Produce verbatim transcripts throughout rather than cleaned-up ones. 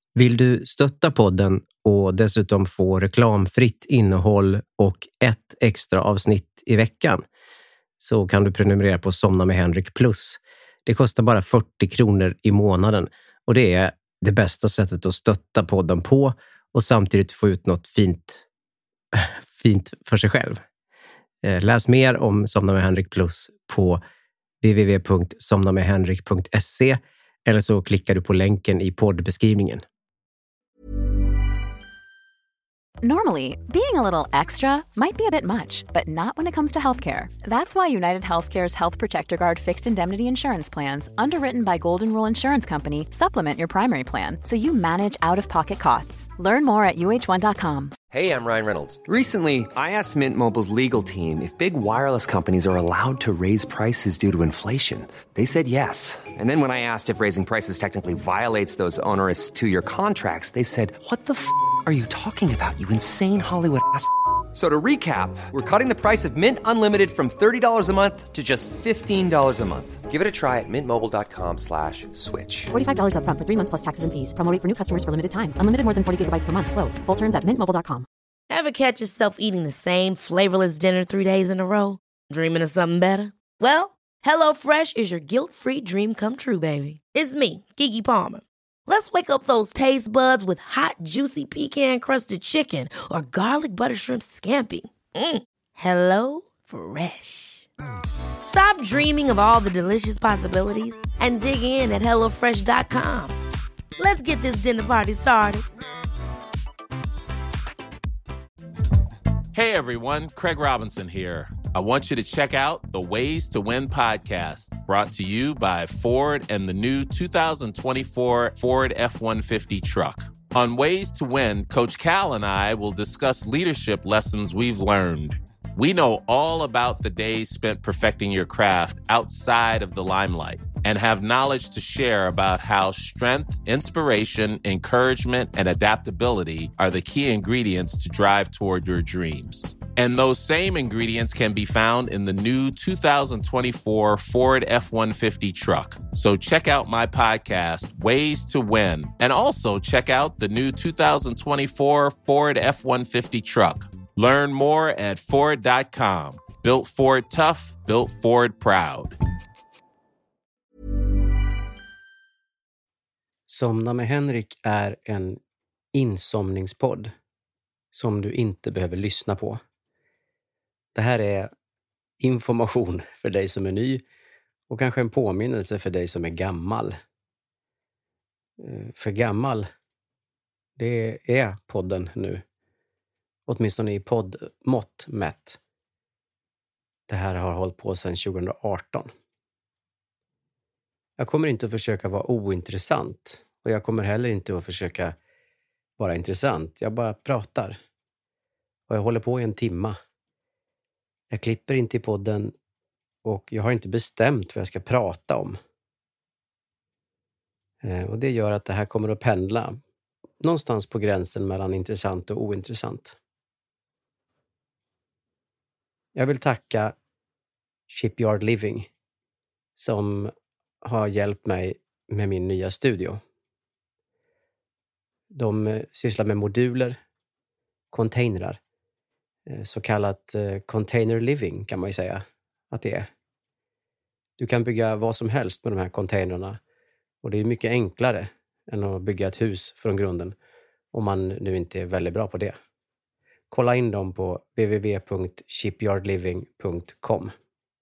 Vill du stötta podden och dessutom få reklamfritt innehåll och ett extra avsnitt i veckan så kan du prenumerera på Somna med Henrik Plus. Det kostar bara fyrtio kronor i månaden och det är det bästa sättet att stötta podden på och samtidigt få ut något fint, fint för sig själv. Läs mer om Somna med Henrik Plus på w w w punkt somna med henrik punkt se eller så klickar du på länken i poddbeskrivningen. Normally, being a little extra might be a bit much, but not when it comes to healthcare. That's why United Healthcare's Health Protector Guard fixed indemnity insurance plans, underwritten by Golden Rule Insurance Company, supplement your primary plan so you manage out-of-pocket costs. Learn more at u h one dot com. Hey, I'm Ryan Reynolds. Recently, I asked Mint Mobile's legal team if big wireless companies are allowed to raise prices due to inflation. They said yes. And then when I asked if raising prices technically violates those onerous two-year contracts, they said, "What the f*** are you talking about, you insane Hollywood ass?" So to recap, we're cutting the price of Mint Unlimited from thirty dollars a month to just fifteen dollars a month. Give it a try at mintmobile.com slash switch. forty-five dollars up front for three months plus taxes and fees. Promo rate for new customers for limited time. Unlimited more than forty gigabytes per month. Slows full terms at mint mobile dot com. Ever catch yourself eating the same flavorless dinner three days in a row? Dreaming of something better? Well, HelloFresh is your guilt-free dream come true, baby. It's me, Keke Palmer. Let's wake up those taste buds with hot, juicy pecan-crusted chicken or garlic butter shrimp scampi. Mm. Hello Fresh. Stop dreaming of all the delicious possibilities and dig in at hello fresh dot com. Let's get this dinner party started. Hey everyone, Craig Robinson here. I want you to check out the Ways to Win podcast, brought to you by Ford and the new two thousand twenty-four Ford F one fifty truck. On Ways to Win, Coach Cal and I will discuss leadership lessons we've learned. We know all about the days spent perfecting your craft outside of the limelight and have knowledge to share about how strength, inspiration, encouragement, and adaptability are the key ingredients to drive toward your dreams. And those same ingredients can be found in the new two thousand twenty-four Ford F one fifty truck. So check out my podcast, Ways to Win, and also check out the new two thousand twenty-four Ford F one fifty truck. Learn more at Ford dot com. Built Ford tough, built Ford proud. Somna med Henrik är en insomningspodd som du inte behöver lyssna på. Det här är information för dig som är ny och kanske en påminnelse för dig som är gammal. För gammal, det är podden nu. Åtminstone i poddmått mätt. Det här har hållit på sedan tjugo arton. Jag kommer inte att försöka vara ointressant. Och jag kommer heller inte att försöka vara intressant. Jag bara pratar. Och jag håller på i en timma. Jag klipper inte i podden. Och jag har inte bestämt vad jag ska prata om. Och det gör att det här kommer att pendla. Någonstans på gränsen mellan intressant och ointressant. Jag vill tacka Shipyard Living som har hjälpt mig med min nya studio. De sysslar med moduler, containrar, så kallat container living kan man ju säga att det är. Du kan bygga vad som helst med de här containrarna och det är mycket enklare än att bygga ett hus från grunden om man nu inte är väldigt bra på det. Kolla in dem på w w w punkt shipyard living punkt com.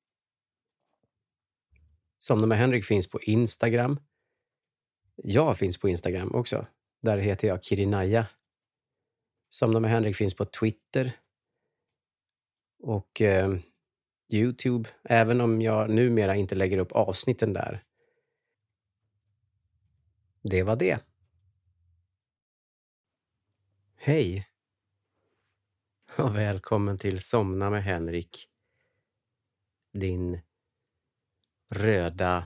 Somna med Henrik finns på Instagram. Jag finns på Instagram också. Där heter jag Kirinaya. Somna med Henrik finns på Twitter. Och eh, YouTube. Även om jag numera inte lägger upp avsnitten där. Det var det. Hej. Och välkommen till Somna med Henrik. Din röda,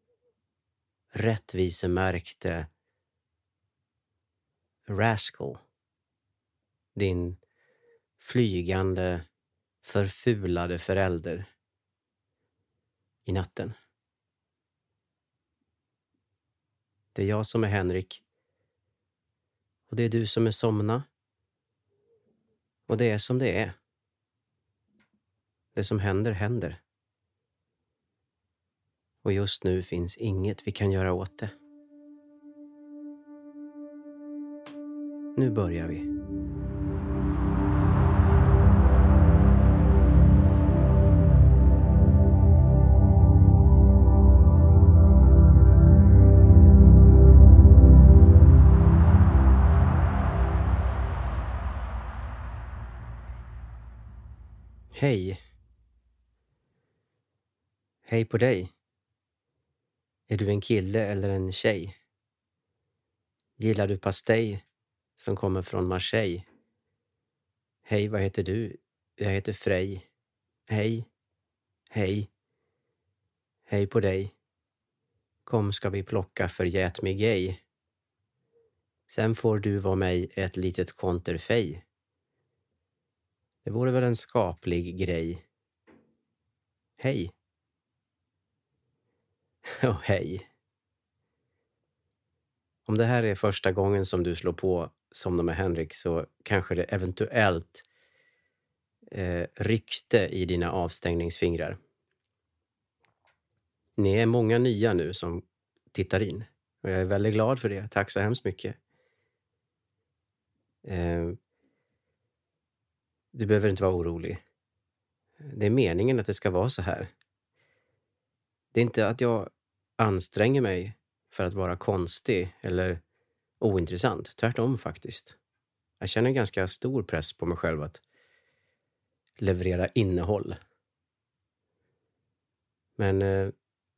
rättvisemärkte rascal. Din flygande, förfulade förälder i natten. Det är jag som är Henrik. Och det är du som är somna. Och det är som det är. Det som händer, händer. Och just nu finns inget vi kan göra åt det. Nu börjar vi. Hej. Hej på dig. Är du en kille eller en tjej? Gillar du pastej som kommer från Marseille? Hej, vad heter du? Jag heter Frej. Hej. Hej. Hej på dig. Kom ska vi plocka för get mig gay. Sen får du vara mig ett litet konterfej. Det vore väl en skaplig grej. Hej. Och hej. Om det här är första gången som du slår på Somna med Henrik så kanske det eventuellt eh, ryckte i dina avstängningsfingrar. Ni är många nya nu som tittar in. Och jag är väldigt glad för det. Tack så hemskt mycket. Eh, du behöver inte vara orolig. Det är meningen att det ska vara så här. Det är inte att jag anstränger mig för att vara konstig eller ointressant. Tvärtom faktiskt. Jag känner ganska stor press på mig själv att leverera innehåll. Men eh,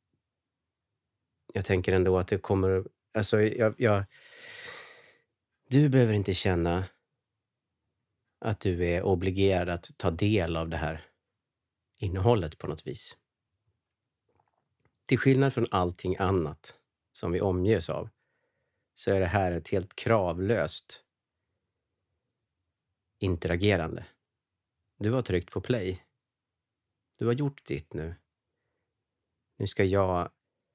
jag tänker ändå att det kommer... Alltså, jag, jag, du behöver inte känna att du är obligerad att ta del av det här innehållet på något vis. Till skillnad från allting annat som vi omges av så är det här ett helt kravlöst interagerande. Du har tryckt på play. Du har gjort ditt nu. Nu ska jag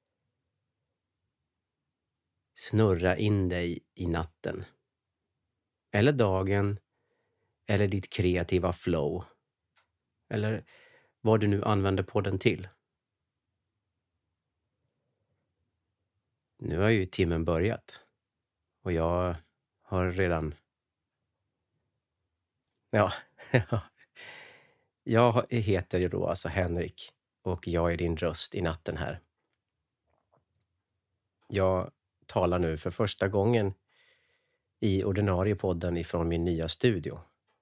snurra in dig i natten. Eller dagen. Eller ditt kreativa flow. Eller vad du nu använder podden till. Nu har ju timmen börjat. Och jag har redan... Ja, jag heter ju då alltså Henrik. Och jag är din röst i natten här. Jag talar nu för första gången i ordinarie podden ifrån min nya studio.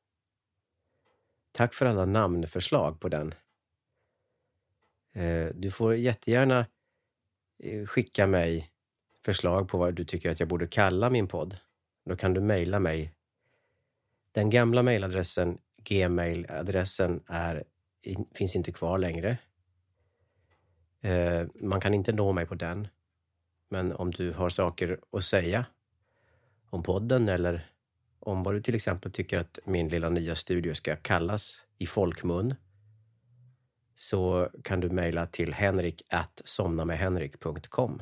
Tack för alla namnförslag på den. Du får jättegärna skicka mig förslag på vad du tycker att jag borde kalla min podd. Då kan du mejla mig. Den gamla mejladressen, gmail-adressen, är, finns inte kvar längre. Man kan inte nå mig på den. Men om du har saker att säga om podden eller om vad du till exempel tycker att min lilla nya studio ska kallas i folkmun, så kan du mejla till henrik at somnamedhenrik punkt com.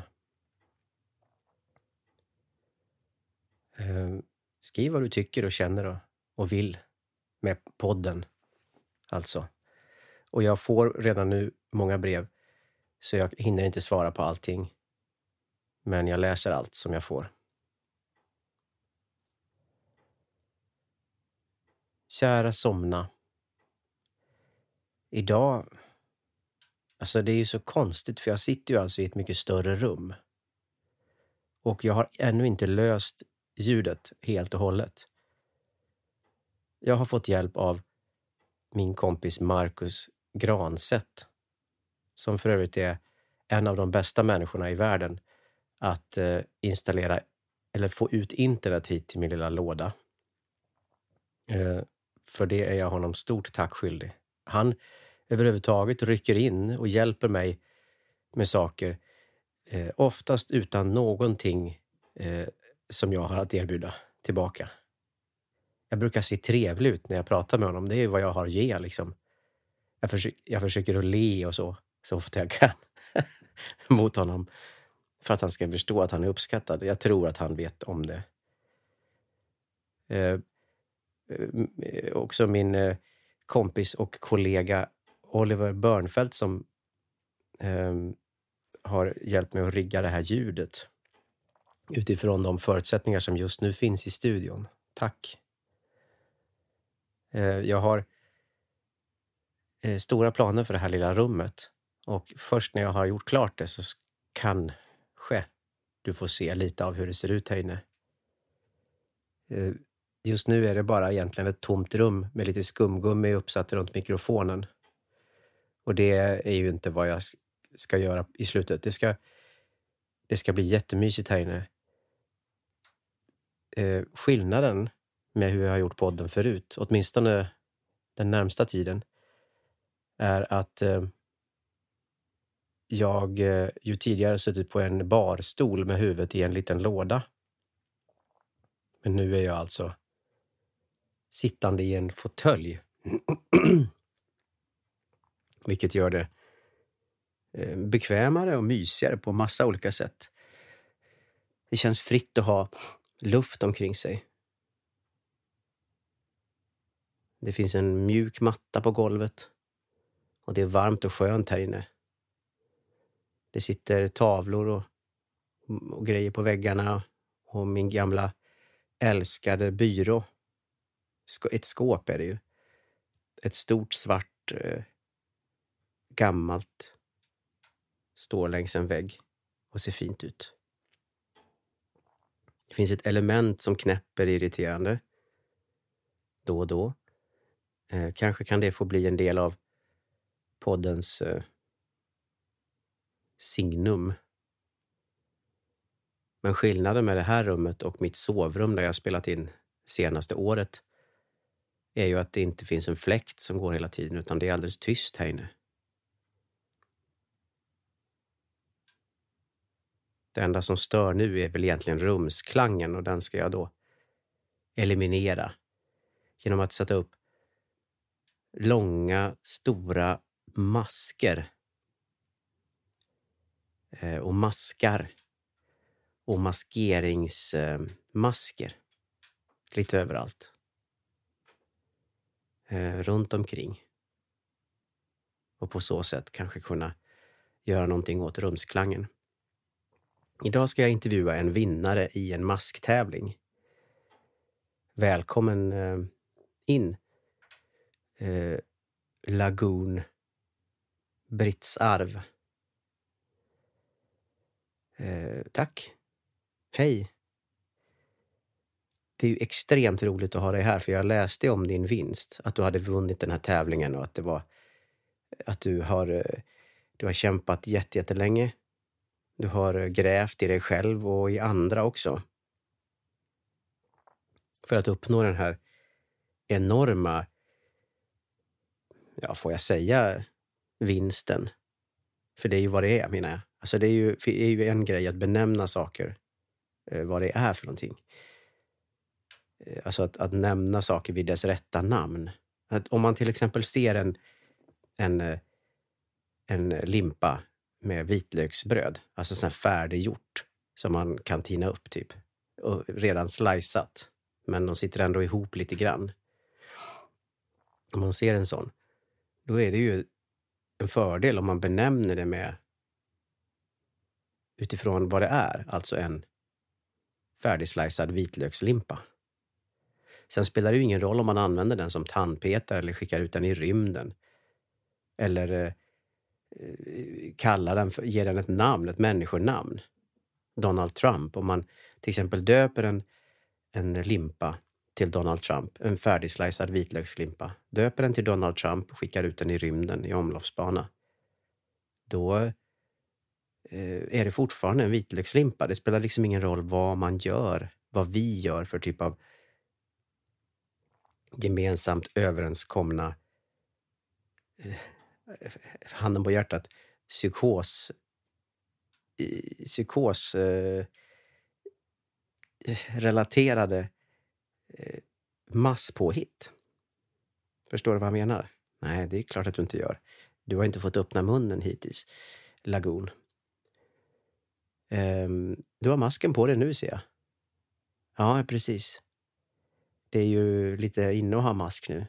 Skriv vad du tycker och känner och vill med podden. Alltså. Och jag får redan nu många brev, så jag hinner inte svara på allting. Men jag läser allt som jag får. Kära somna. Idag... Alltså det är ju så konstigt, för jag sitter ju alltså i ett mycket större rum. Och jag har ännu inte löst ljudet helt och hållet. Jag har fått hjälp av min kompis Marcus Granset. Som för övrigt är en av de bästa människorna i världen att eh, installera eller få ut internet hit till min lilla låda. Eh, för det är jag honom stort tack skyldig. Han överhuvudtaget rycker in och hjälper mig med saker. Eh, oftast utan någonting eh, som jag har att erbjuda tillbaka. Jag brukar se trevlig ut när jag pratar med honom. Det är vad jag har att ge liksom. Jag, försöker, jag försöker att le och så. Så ofta jag kan. Mot honom. För att han ska förstå att han är uppskattad. Jag tror att han vet om det. Eh, eh, också min eh, kompis och kollega Oliver Börnfeldt som eh, har hjälpt mig att rigga det här ljudet utifrån de förutsättningar som just nu finns i studion. Tack! Eh, jag har eh, stora planer för det här lilla rummet. Och först när jag har gjort klart det så kanske du får se lite av hur det ser ut här inne. Eh, just nu är det bara egentligen ett tomt rum med lite skumgummi uppsatt runt mikrofonen. Och det är ju inte vad jag ska göra i slutet. Det ska, det ska bli jättemysigt här inne. Eh, skillnaden med hur jag har gjort podden förut, åtminstone den närmsta tiden, är att eh, jag eh, ju tidigare suttit på en barstol med huvudet i en liten låda. Men nu är jag alltså sittande i en fåtölj. Vilket gör det eh, bekvämare och mysigare på massa olika sätt. Det känns fritt att ha luft omkring sig. Det finns en mjuk matta på golvet. Och det är varmt och skönt här inne. Det sitter tavlor och, och grejer på väggarna. Och min gamla älskade byrå. Ett skåp är det ju. Ett stort svart eh, gammalt står längs en vägg och ser fint ut. Det finns ett element som knäpper irriterande då och då. Eh, kanske kan det få bli en del av poddens eh, signum. Men skillnaden med det här rummet och mitt sovrum där jag spelat in senaste året är ju att det inte finns en fläkt som går hela tiden, utan det är alldeles tyst här inne. Det enda som stör nu är väl egentligen rumsklangen, och den ska jag då eliminera genom att sätta upp långa, stora masker eh, och maskar och maskeringsmasker eh, lite överallt. Eh, runt omkring. Och på så sätt kanske kunna göra någonting åt rumsklangen. Idag ska jag intervjua en vinnare i en masktävling. Välkommen eh, in. Eh, Lagoon Britts Arv. Eh, tack. Hej. Det är ju extremt roligt att ha dig här, för jag läste om din vinst. Att du hade vunnit den här tävlingen och att det var att du har, du har kämpat jätte, jättelänge. Du har grävt i dig själv och i andra också. För att uppnå den här enorma, ja, får jag säga, vinsten. För det är ju vad det är, menar jag. Alltså det är ju, det är ju en grej att benämna saker, eh, vad det är för någonting. Eh, alltså att, att nämna saker vid dess rätta namn. Att om man till exempel ser en, en, en limpa med vitlöksbröd, alltså sån här färdiggjort som man kan tina upp typ, och redan sliceat, men de sitter ändå ihop lite grann. Om man ser en sån, då är det ju en fördel om man benämner det med utifrån vad det är, alltså en färdigslicead vitlökslimpa. Sen spelar det ju ingen roll om man använder den som tandpetare eller skickar ut den i rymden. Eller eh, kallar den, för, ger den ett namn, ett människonamn. Donald Trump. Om man till exempel döper en, en limpa till Donald Trump, en färdigslicead vitlökslimpa, döper den till Donald Trump och skickar ut den i rymden i omloppsbana. Då eh, är det fortfarande en vitlökslimpa. Det spelar liksom ingen roll vad man gör, vad vi gör för typ av gemensamt överenskomna, eh, handen på hjärtat, psykos psykos eh, relaterade eh, masspåhitt. Förstår du vad jag menar? Nej, det är klart att du inte gör. Du har inte fått öppna munnen hittills, Lagoon. Um, du har masken på dig nu, ser jag. Ja, precis. Det är ju lite inne att ha mask nu.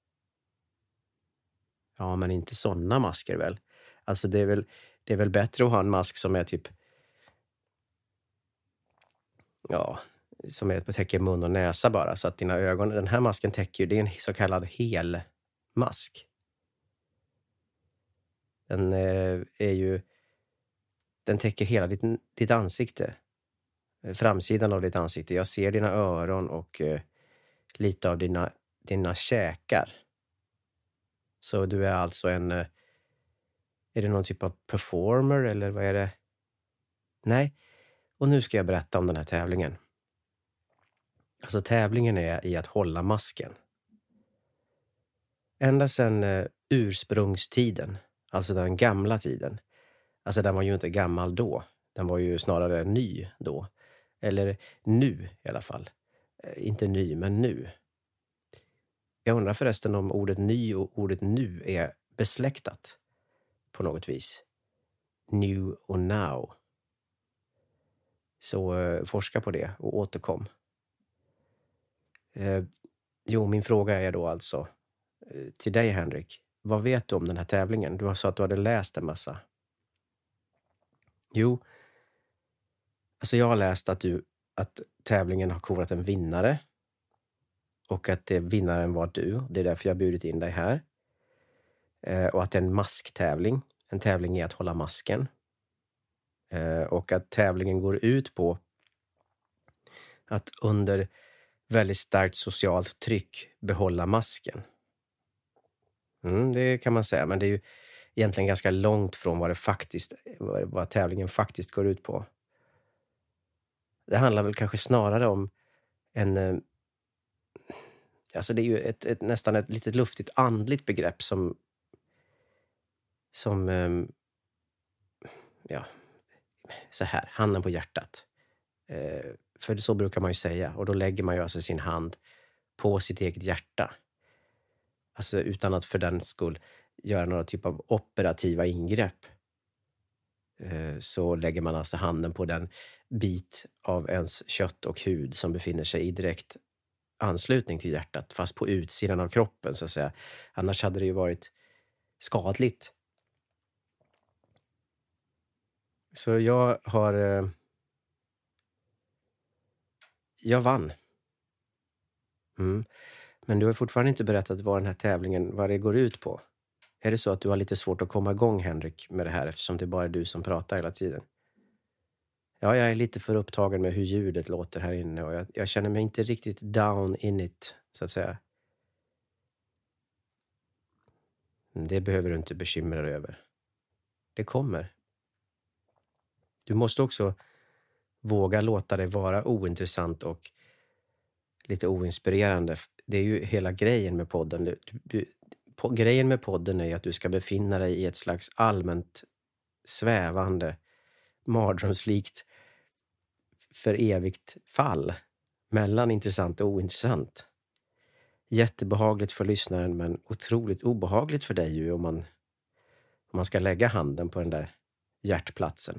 Ja, men inte sådana masker väl. Alltså det är väl, det är väl bättre att ha en mask som är typ... Ja, som är, täcker mun och näsa bara. Så att dina ögon... Den här masken täcker ju... Det är en så kallad helmask. Den eh, är ju... Den täcker hela ditt, ditt ansikte. Framsidan av ditt ansikte. Jag ser dina öron och eh, lite av dina, dina käkar. Så du är alltså en... Eh, är det någon typ av performer eller vad är det? Nej. Och nu ska jag berätta om den här tävlingen. Alltså tävlingen är i att hålla masken. Ända sedan eh, ursprungstiden. Alltså den gamla tiden. Alltså den var ju inte gammal då. Den var ju snarare ny då. Eller nu i alla fall. Eh, inte ny, men nu. Jag undrar förresten om ordet ny och ordet nu är besläktat. På något vis. New och now. Så eh, forska på det och återkom. Eh, jo, min fråga är då alltså eh, till dig, Henrik. Vad vet du om den här tävlingen? Du har sagt att du hade läst en massa. Jo, alltså jag har läst att, du, att tävlingen har korat en vinnare. Och att det, vinnaren var du. Det är därför jag har bjudit in dig här. Eh, och att det är en masktävling. En tävling är att hålla masken. Eh, och att tävlingen går ut på att under väldigt starkt socialt tryck behålla masken. Mm, det kan man säga, men det är ju egentligen ganska långt från vad det faktiskt, vad, vad tävlingen faktiskt går ut på. Det handlar väl kanske snarare om en... Eh, alltså det är ju ett, ett, nästan ett litet luftigt andligt begrepp som... Som... Eh, ja... Så här, handen på hjärtat. Eh, för så brukar man ju säga. Och då lägger man ju alltså sin hand på sitt eget hjärta. Alltså utan att för den skull göra några typ av operativa ingrepp. Eh, så lägger man alltså handen på den bit av ens kött och hud som befinner sig i direkt anslutning till hjärtat. Fast på utsidan av kroppen så att säga. Annars hade det ju varit skadligt. Så jag har... Eh, jag vann. Mm. Men du har fortfarande inte berättat vad den här tävlingen, vad det går ut på. Är det så att du har lite svårt att komma igång, Henrik, med det här eftersom det bara är du som pratar hela tiden? Ja, jag är lite för upptagen med hur ljudet låter här inne och jag, jag känner mig inte riktigt down in it, så att säga. Det behöver du inte bekymra dig över. Det kommer. Du måste också våga låta det vara ointressant och lite oinspirerande. Det är ju hela grejen med podden. Du, du, på, grejen med podden är att du ska befinna dig i ett slags allmänt svävande, mardrömslikt för evigt fall mellan intressant och ointressant. Jättebehagligt för lyssnaren men otroligt obehagligt för dig ju om man, om man ska lägga handen på den där hjärtplatsen.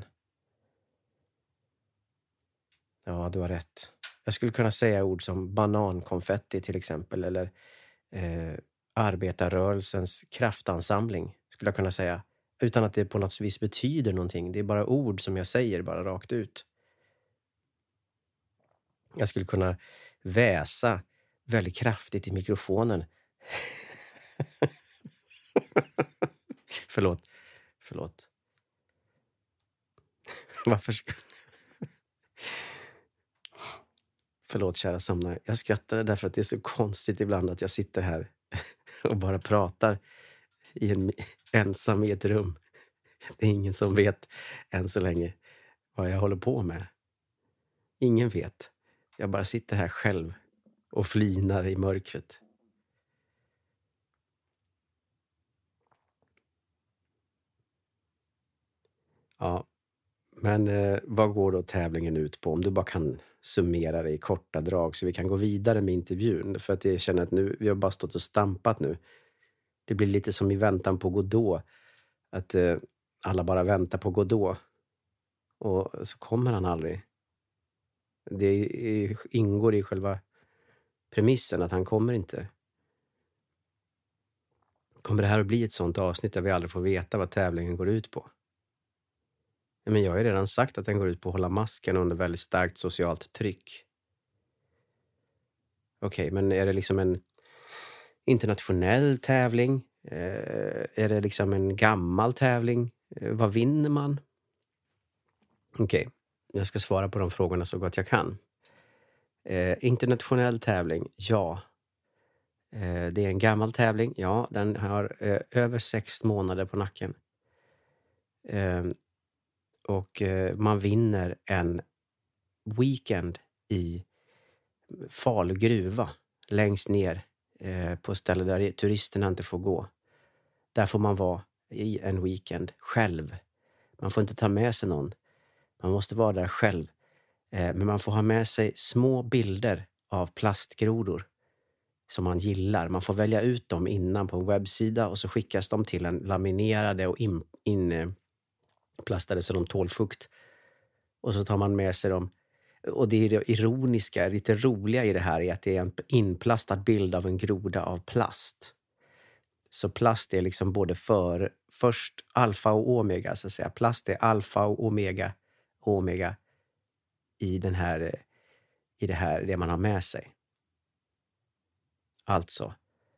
Ja, du har rätt. Jag skulle kunna säga ord som banankonfetti till exempel. Eller eh, arbetarrörelsens kraftansamling skulle jag kunna säga. Utan att det på något vis betyder någonting. Det är bara ord som jag säger bara rakt ut. Jag skulle kunna väsa väldigt kraftigt i mikrofonen. Förlåt. Förlåt. Varför ska... Förlåt kära somnare. Jag skrattar därför att det är så konstigt ibland att jag sitter här och bara pratar i en, ensam i ett rum. Det är ingen som vet än så länge vad jag håller på med. Ingen vet. Jag bara sitter här själv och flinar i mörkret. Ja, men eh, vad går då tävlingen ut på? Om du bara kan summera det i korta drag så vi kan gå vidare med intervjun. För att jag känner att nu, vi har bara stått och stampat nu. Det blir lite som i väntan på Godot. Att eh, alla bara väntar på Godot. Och så kommer han aldrig. Det är, ingår i själva premissen att han kommer inte. Kommer det här att bli ett sånt avsnitt där vi aldrig får veta vad tävlingen går ut på? Men jag har ju redan sagt att den går ut på att hålla masken under väldigt starkt socialt tryck. Okej, okay, men är det liksom en internationell tävling? Eh, är det liksom en gammal tävling? Eh, vad vinner man? Okej, okay, jag ska svara på de frågorna så gott jag kan. Eh, internationell tävling, ja. Eh, det är en gammal tävling, ja. Den har eh, över sex månader på nacken. Eh, och eh, man vinner en weekend i Falu gruva längst ner eh, på ställen där turisterna inte får gå. Där får man vara i en weekend själv. Man får inte ta med sig någon. Man måste vara där själv. Eh, men man får ha med sig små bilder av plastgrodor som man gillar. Man får välja ut dem innan på en webbsida och så skickas de till en laminerade och inplastade in, så de tål fukt. Och så tar man med sig dem. Och det är det ironiska, lite roliga i det här är att det är en inplastad bild av en groda av plast. Så plast är liksom både för, först alfa och omega så att säga. Plast är alfa och omega, omega i den här, i det här, det man har med sig. Alltså.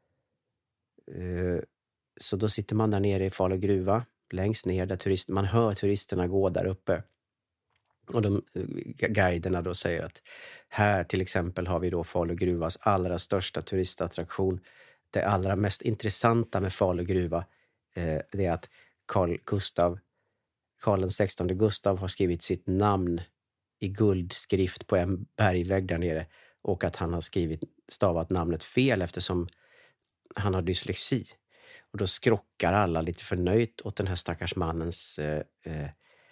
Så då sitter man där nere i Falu gruva, längst ner där turist, man hör turisterna gå där uppe. Och de guiderna då säger att här till exempel har vi då Falu gruvas allra största turistattraktion. Det allra mest intressanta med Falu gruva eh, det är att Carl Gustav, Carl den sextonde Gustav har skrivit sitt namn i guldskrift på en bergvägg där nere. Och att han har skrivit, stavat namnet fel eftersom han har dyslexi. Och då skrockar alla lite förnöjt åt den här stackars mannens eh, eh,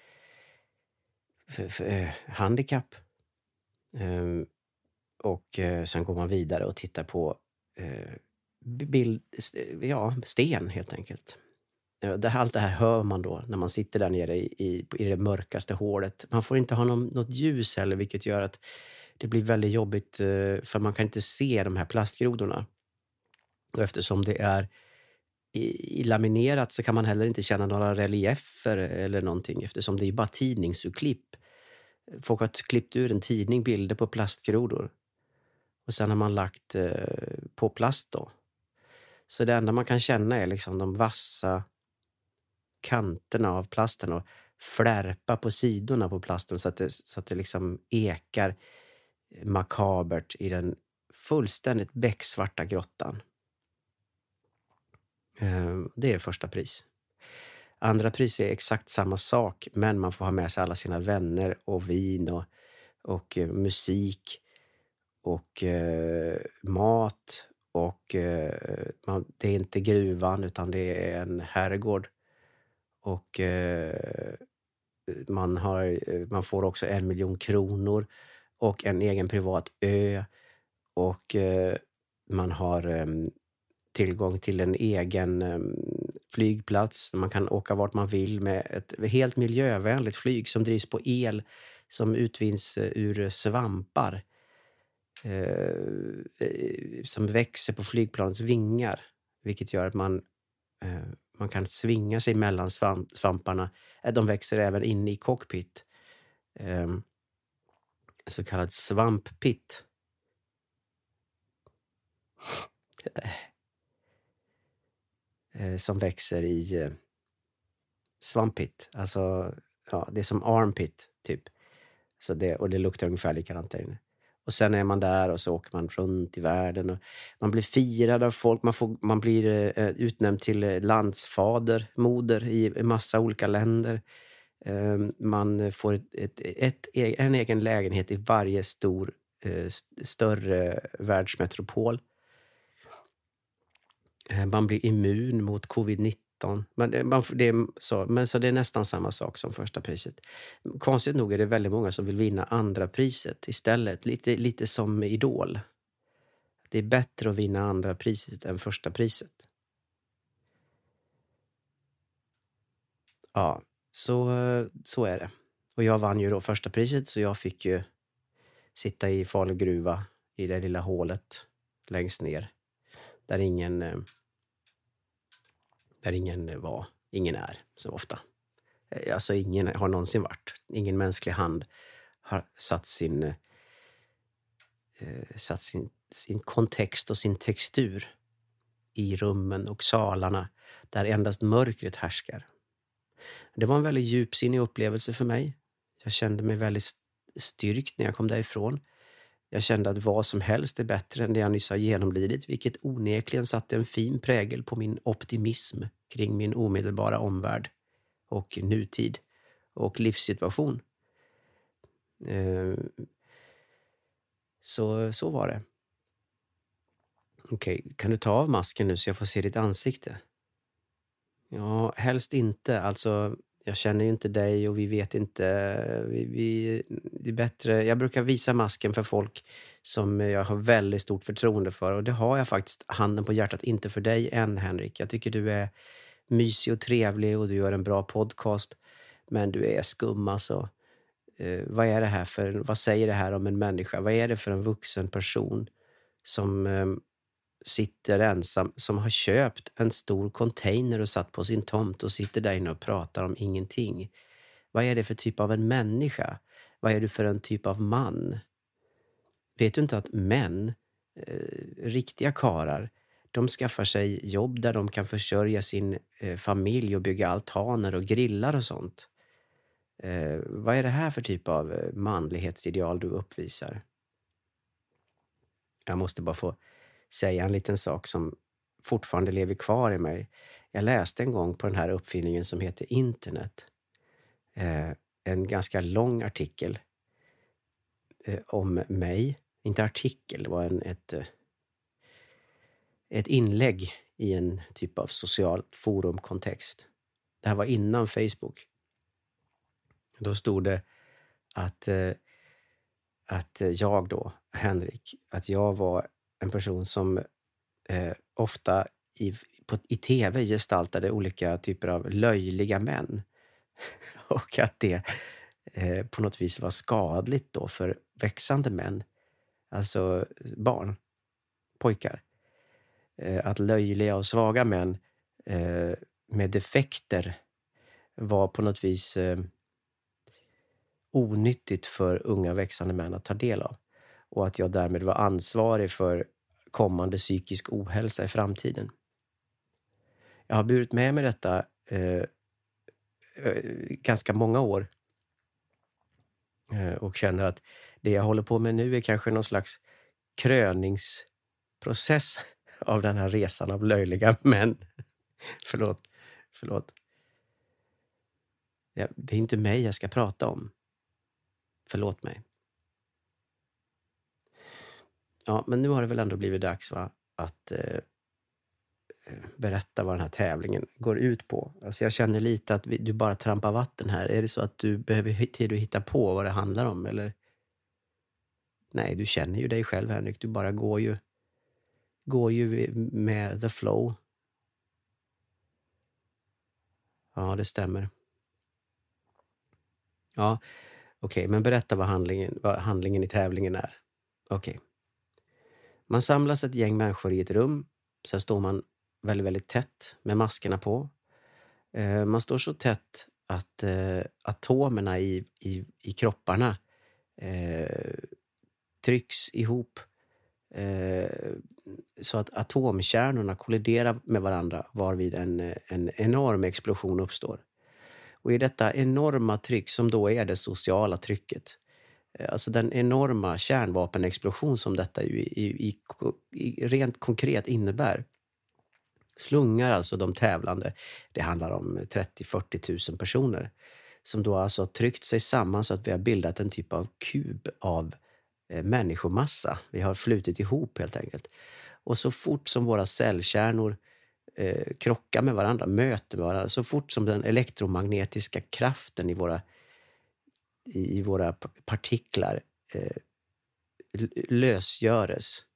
För, för, eh, handikapp. Um, och eh, sen går man vidare och tittar på eh, bild, ja, sten helt enkelt. Det, allt det här hör man då när man sitter där nere i, i, i det mörkaste hålet. Man får inte ha någon, något ljus heller, vilket gör att det blir väldigt jobbigt eh, för man kan inte se de här plastgrodorna. Och eftersom det är i, i laminerat så kan man heller inte känna några reliefer eller någonting eftersom det är bara tidningsurklipp. Folk har klippt ur en tidning bilder på plastgrodor. Och sen har man lagt eh, på plast då. Så det enda man kan känna är liksom de vassa kanterna av plasten och flärpa på sidorna på plasten så att det, så att det liksom ekar makabert i den fullständigt becksvarta grottan. Eh, det är första pris. Andra pris är exakt samma sak, men man får ha med sig alla sina vänner och vin och, och eh, musik och eh, mat och eh, man, det är inte gruvan utan det är en herrgård och eh, man, har, man får också en miljon kronor och en egen privat ö och eh, man har eh, tillgång till en egen eh, flygplats. Man kan åka vart man vill med ett helt miljövänligt flyg som drivs på el som utvinns ur svampar eh, som växer på flygplanets vingar. Vilket gör att man, eh, man kan svinga sig mellan svamp, svamparna. De växer även in i cockpit. Eh, så kallad svamppit. Som växer i eh, svampit. Alltså, ja, det är som armpit typ. Så det, och det luktar ungefär likadant där inne. Och sen är man där och så åker man runt i världen. Och man blir firad av folk. Man, får, man blir eh, utnämnd till landsfader, moder i en massa olika länder. Eh, man får ett, ett, ett, en egen lägenhet i varje stor, eh, större världsmetropol. Man blir immun mot covid nitton. Men det, man, det, är så, men så det är nästan samma sak som första priset. Konstigt nog är det väldigt många som vill vinna andra priset istället. Lite, lite som Idol. Det är bättre att vinna andra priset än första priset. Ja, så, så är det. Och jag vann ju då första priset så jag fick ju sitta i Falu gruva i det lilla hålet längst ner. Där ingen, eh, där ingen var, ingen är så ofta. Eh, alltså ingen har någonsin varit. Ingen mänsklig hand har satt sin, eh, satt sin, sin kontext och sin textur i rummen och salarna där endast mörkret härskar. Det var en väldigt djupsinnig upplevelse för mig. Jag kände mig väldigt styrkt när jag kom därifrån. Jag kände att vad som helst är bättre än det jag nyss har genomlidit, vilket onekligen satte en fin prägel på min optimism kring min omedelbara omvärld och nutid och livssituation. Så, så var det. Okej, kan du ta av masken nu så jag får se ditt ansikte? Ja, helst inte. Alltså, jag känner ju inte dig och vi vet inte. Vi, vi, det är bättre. Jag brukar visa masken för folk som jag har väldigt stort förtroende för. Och det har jag faktiskt, handen på hjärtat, inte för dig än, Henrik. Jag tycker du är mysig och trevlig och du gör en bra podcast. Men du är skum alltså. Eh, vad är det här för, vad säger det här om en människa? Vad är det för en vuxen person som eh, sitter ensam, som har köpt en stor container och satt på sin tomt och sitter där inne och pratar om ingenting? Vad är det för typ av en människa? Vad är du för en typ av man? Vet du inte att män, eh, riktiga karar, de skaffar sig jobb där de kan försörja sin eh, familj och bygga altaner och grillar och sånt? Eh, vad är det här för typ av eh, manlighetsideal du uppvisar? Jag måste bara få säga en liten sak som fortfarande lever kvar i mig. Jag läste en gång på den här uppfinningen som heter internet. Eh, en ganska lång artikel eh, om mig. Inte artikel, det var en, ett, ett inlägg i en typ av social forumkontext. Det här var innan Facebook. Då stod det att, eh, att jag då, Henrik, att jag var en person som eh, ofta i, på, i tv gestaltade olika typer av löjliga män. Och att det eh, på något vis var skadligt då för växande män. Alltså barn, pojkar. Eh, att löjliga och svaga män eh, med defekter var på något vis eh, onyttigt för unga växande män att ta del av. Och att jag därmed var ansvarig för kommande psykisk ohälsa i framtiden. Jag har burit med mig detta eh, ganska många år. Eh, och känner att det jag håller på med nu är kanske någon slags kröningsprocess av den här resan av löjliga män. förlåt, förlåt. Ja, det är inte mig jag ska prata om. Förlåt mig. Ja, men nu har det väl ändå blivit dags, va? Att eh, berätta vad den här tävlingen går ut på. Alltså jag känner lite att vi, du bara trampar vatten här. Är det så att du behöver tid att hitta på vad det handlar om? Eller? Nej, du känner ju dig själv, Henrik. Du bara går ju, går ju med the flow. Ja, det stämmer. Ja, okej. Okay, men berätta vad handlingen, vad handlingen i tävlingen är. Okej. Okay. Man samlas ett gäng människor i ett rum. Sen står man väldigt, väldigt tätt med maskerna på. Eh, man står så tätt att eh, atomerna i, i, i kropparna eh, trycks ihop. Eh, så att atomkärnorna kolliderar med varandra varvid en, en enorm explosion uppstår. Och i detta enorma tryck som då är det sociala trycket, alltså den enorma kärnvapenexplosion som detta ju i, i, i rent konkret innebär, slungar alltså de tävlande, det handlar om trettio till fyrtio tusen personer, som då alltså har tryckt sig samman så att vi har bildat en typ av kub av eh, människomassa. Vi har flutit ihop helt enkelt. Och så fort som våra cellkärnor eh, krockar med varandra, möter med varandra, så fort som den elektromagnetiska kraften i våra i våra partiklar eh, lösgöres,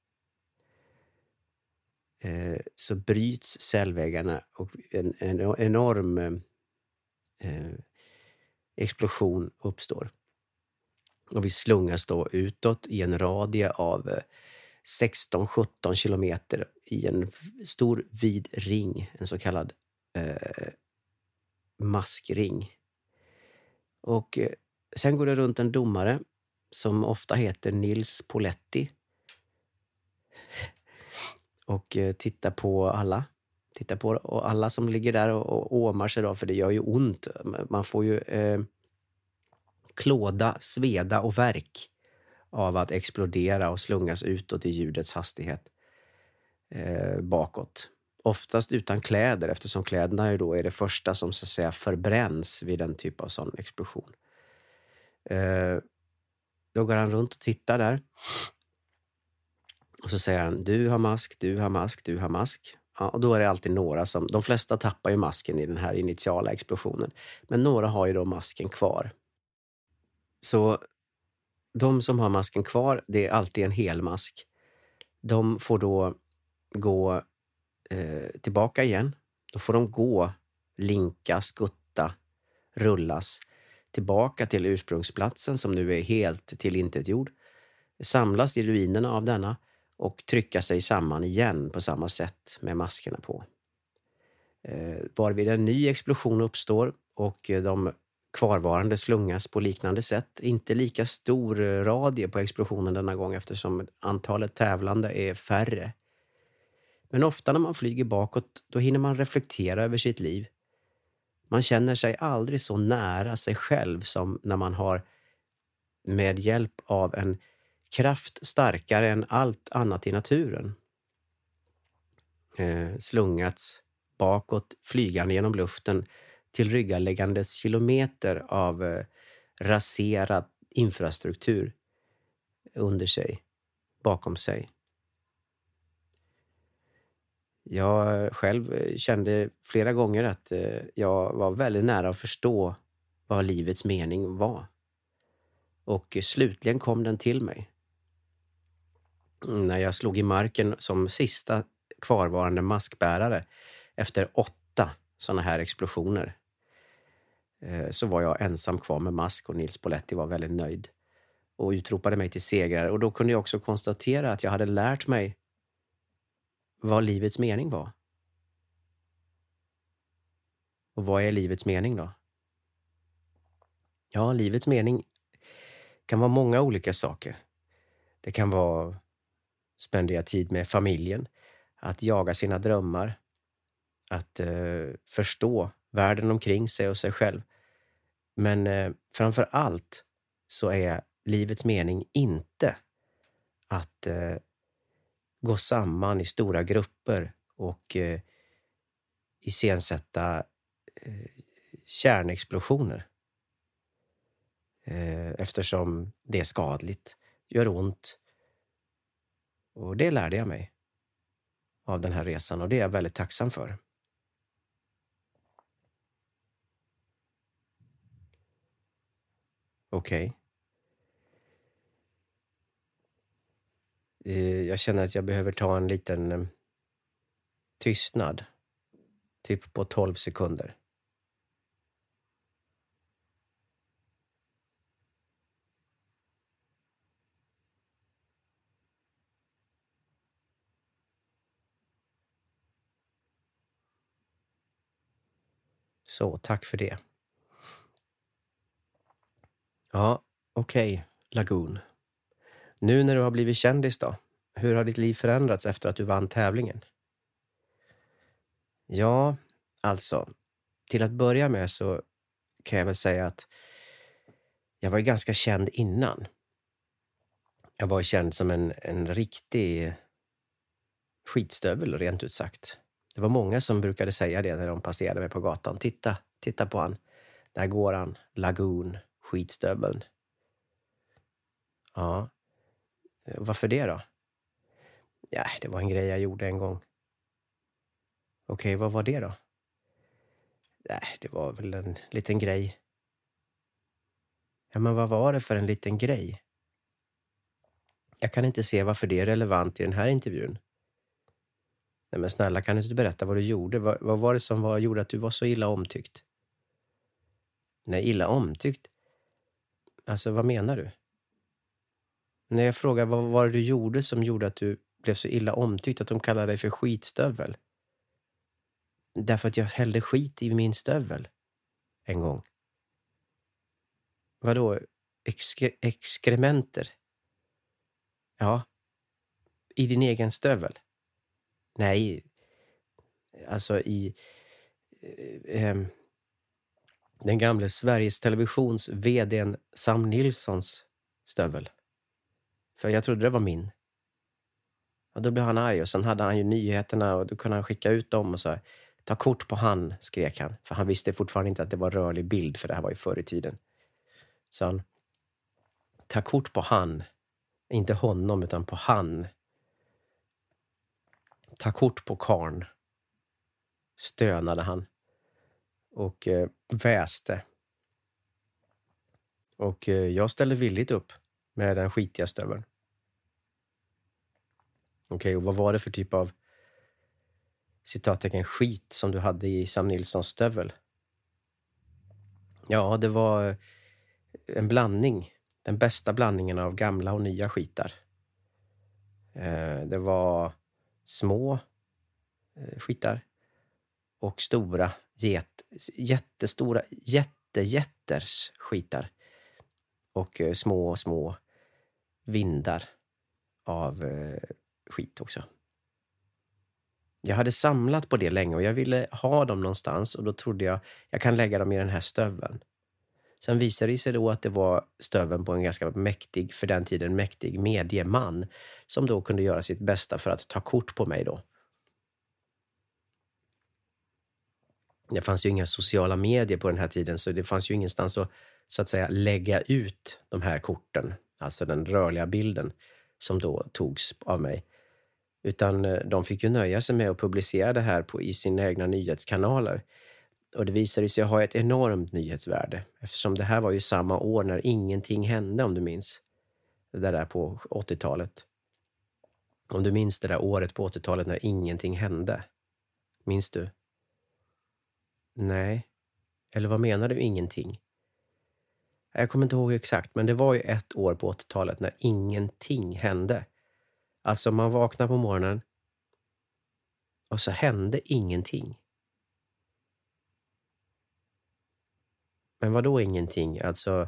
eh, så bryts cellväggarna och en, en enorm eh, explosion uppstår. Och vi slungas då utåt i en radie av sexton sjutton kilometer i en stor vid ring, en så kallad eh, maskring. Och eh, sen går det runt en domare som ofta heter Nils Poletti och eh, tittar på alla. Tittar på och alla som ligger där och, och åmar sig då, för det gör ju ont. Man får ju eh, klåda, sveda och värk av att explodera och slungas utåt i ljudets hastighet eh, bakåt. Oftast utan kläder, eftersom kläderna ju då är det första som så att säga förbränns vid en typ av sån explosion. Eh, då går han runt och tittar där. Och så säger han, du har mask, du har mask, du har mask. Ja, och då är det alltid några som, de flesta tappar ju masken i den här initiala explosionen. Men några har ju då masken kvar. Så de som har masken kvar, det är alltid en hel mask. De får då gå eh, tillbaka igen. Då får de gå, linka, skutta, rullas tillbaka till ursprungsplatsen som nu är helt tillintetgjord. Samlas i ruinerna av denna och trycka sig samman igen på samma sätt med maskerna på. Eh, varvid en ny explosion uppstår och de kvarvarande slungas på liknande sätt. Inte lika stor radie på explosionen denna gång eftersom antalet tävlande är färre. Men ofta när man flyger bakåt, då hinner man reflektera över sitt liv. Man känner sig aldrig så nära sig själv som när man har med hjälp av en kraft starkare än allt annat i naturen eh, slungats bakåt, flygande genom luften till ryggaläggandes kilometer av eh, raserad infrastruktur under sig, bakom sig. Jag själv kände flera gånger att eh, jag var väldigt nära att förstå vad livets mening var. Och slutligen kom den till mig. När jag slog i marken som sista kvarvarande maskbärare efter åtta sådana här explosioner. Så var jag ensam kvar med mask och Nils Poletti var väldigt nöjd. Och utropade mig till segrare. Och då kunde jag också konstatera att jag hade lärt mig vad livets mening var. Och vad är livets mening då? Ja, livets mening kan vara många olika saker. Det kan vara spendera tid med familjen, att jaga sina drömmar, att eh, förstå världen omkring sig och sig själv. Men eh, framför allt så är livets mening inte att eh, gå samman i stora grupper och eh, iscensätta eh, kärnexplosioner. Eh, eftersom det är skadligt, gör ont. Och det lärde jag mig av den här resan och det är jag väldigt tacksam för. Okej. Okay. Jag känner att jag behöver ta en liten tystnad. Typ på tolv sekunder. Så, tack för det. Ja, okej, okay, Lagoon. Nu när du har blivit kändis då, hur har ditt liv förändrats efter att du vann tävlingen? Ja, alltså, till att börja med så kan jag väl säga att jag var ju ganska känd innan. Jag var känd som en, en riktig skitstövel, rent ut sagt. Det var många som brukade säga det när de passerade mig på gatan. Titta, titta på han. Där går han, Lagoon, skitstöveln. Ja, varför det då? Ja, det var en grej jag gjorde en gång. Okej, vad var det då? Nej, det var väl en liten grej. Ja, men vad var det för en liten grej? Jag kan inte se varför det är relevant i den här intervjun. Nej, men snälla, kan du inte berätta vad du gjorde? Vad, vad var det som var, gjorde att du var så illa omtyckt? Nej, illa omtyckt? Alltså, vad menar du? När jag frågar vad var det du gjorde som gjorde att du blev så illa omtyckt att de kallade dig för skitstövel. Därför att jag hällde skit i min stövel en gång. Vadå? Exk- exkrementer? Ja. I din egen stövel? Nej. Alltså i eh, eh, den gamla Sveriges Televisions vdn Sam Nilssons stövel. För jag trodde det var min. Och då blev han arg och sen hade han ju nyheterna och då kunde han skicka ut dem och så här, ta kort på han, skrek han. För han visste fortfarande inte att det var rörlig bild, för det här var ju förr i tiden. Så han, ta kort på han. Inte honom utan på han. Ta kort på karn. Stönade han. Och eh, väste. Och eh, jag ställde villigt upp med den skitiga stöveln. Okej, okay, och vad var det för typ av citattecken skit som du hade i Sam Nilssons stövel? Ja, det var en blandning. Den bästa blandningen av gamla och nya skitar. Eh, det var små eh, skitar och stora, get, jättestora, jättejätters skitar. Och eh, små, små vindar av eh, skit också. Jag hade samlat på det länge och jag ville ha dem någonstans och då trodde jag jag kan lägga dem i den här stöveln. Sen visade det sig då att det var stöveln på en ganska mäktig, för den tiden mäktig medieman som då kunde göra sitt bästa för att ta kort på mig då. Det fanns ju inga sociala medier på den här tiden så det fanns ju ingenstans att så att säga lägga ut de här korten, alltså den rörliga bilden som då togs av mig. Utan de fick ju nöja sig med att publicera det här på, i sina egna nyhetskanaler. Och det visade sig ha ett enormt nyhetsvärde. Eftersom det här var ju samma år när ingenting hände, om du minns. Det där på åttiotalet. Om du minns det där året på åttiotalet när ingenting hände. Minns du? Nej. Eller vad menar du ingenting? Jag kommer inte ihåg exakt, men det var ju ett år på åttiotalet när ingenting hände. Alltså man vaknar på morgonen och så hände ingenting. Men vad då ingenting? Alltså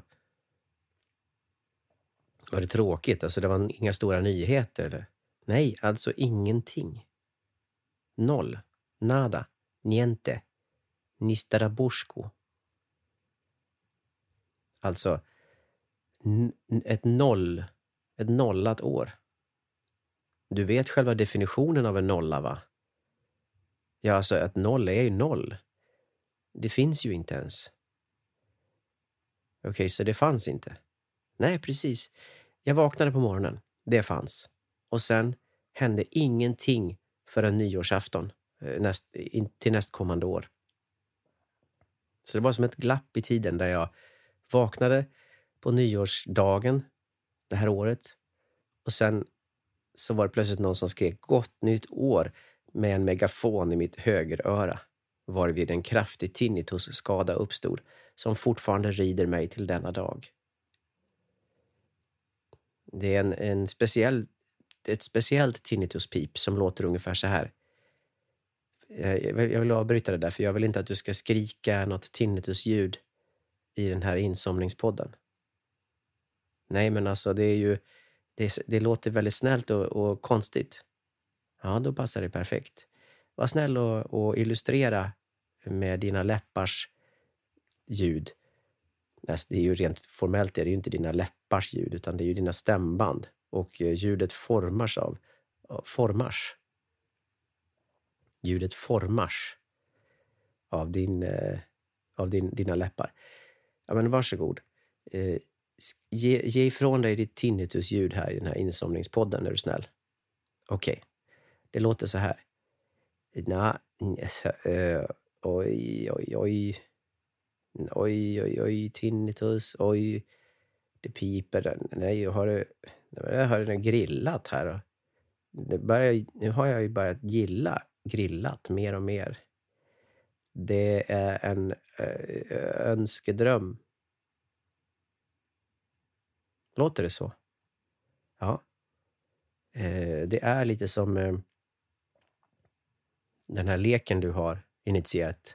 var det tråkigt? Alltså det var inga stora nyheter eller? Nej, alltså ingenting. Noll. Nada. Niente. Nistarabushko. Alltså n- ett noll. Ett nollat år. Du vet själva definitionen av en nolla, va? Ja, alltså ett noll är ju noll. Det finns ju inte ens. Okej, okay, så det fanns inte. Nej, precis. Jag vaknade på morgonen. Det fanns. Och sen hände ingenting förrän nyårsafton. Näst, in, till nästkommande år. Så det var som ett glapp i tiden där jag vaknade på nyårsdagen det här året. Och sen så var det plötsligt någon som skrek gott nytt år med en megafon i mitt högeröra. Varvid en kraftig tinnitusskada uppstod som fortfarande rider mig till denna dag. Det är en, en speciell, ett speciellt tinnituspip som låter ungefär så här. Jag vill avbryta det där för jag vill inte att du ska skrika något tinnitusljud i den här insomningspodden. Nej, men alltså det är ju det, det låter väldigt snällt och, och konstigt. Ja, då passar det perfekt. Var snäll och, och illustrera med dina läppars ljud. Alltså, det är ju rent formellt, det är ju inte dina läppars ljud utan det är ju dina stämband. Och ljudet formas av formas. Ljudet formas av, din, eh, av din, dina läppar. Ja, men varsågod. Eh, ge, ge ifrån dig ditt tinnitusljud här i den här insomningspodden, är du snäll. Okej. Okay. Det låter så här. Na, uh, oj, oj, oj. Oj, oj, oj, tinnitus. Oj, det piper. Nej, jag har det, jag har det grillat här. Det börjar, nu har jag ju börjat gilla grillat mer och mer. Det är en ö, önskedröm. Låter det så? Ja. Eh, det är lite som eh, den här leken du har initierat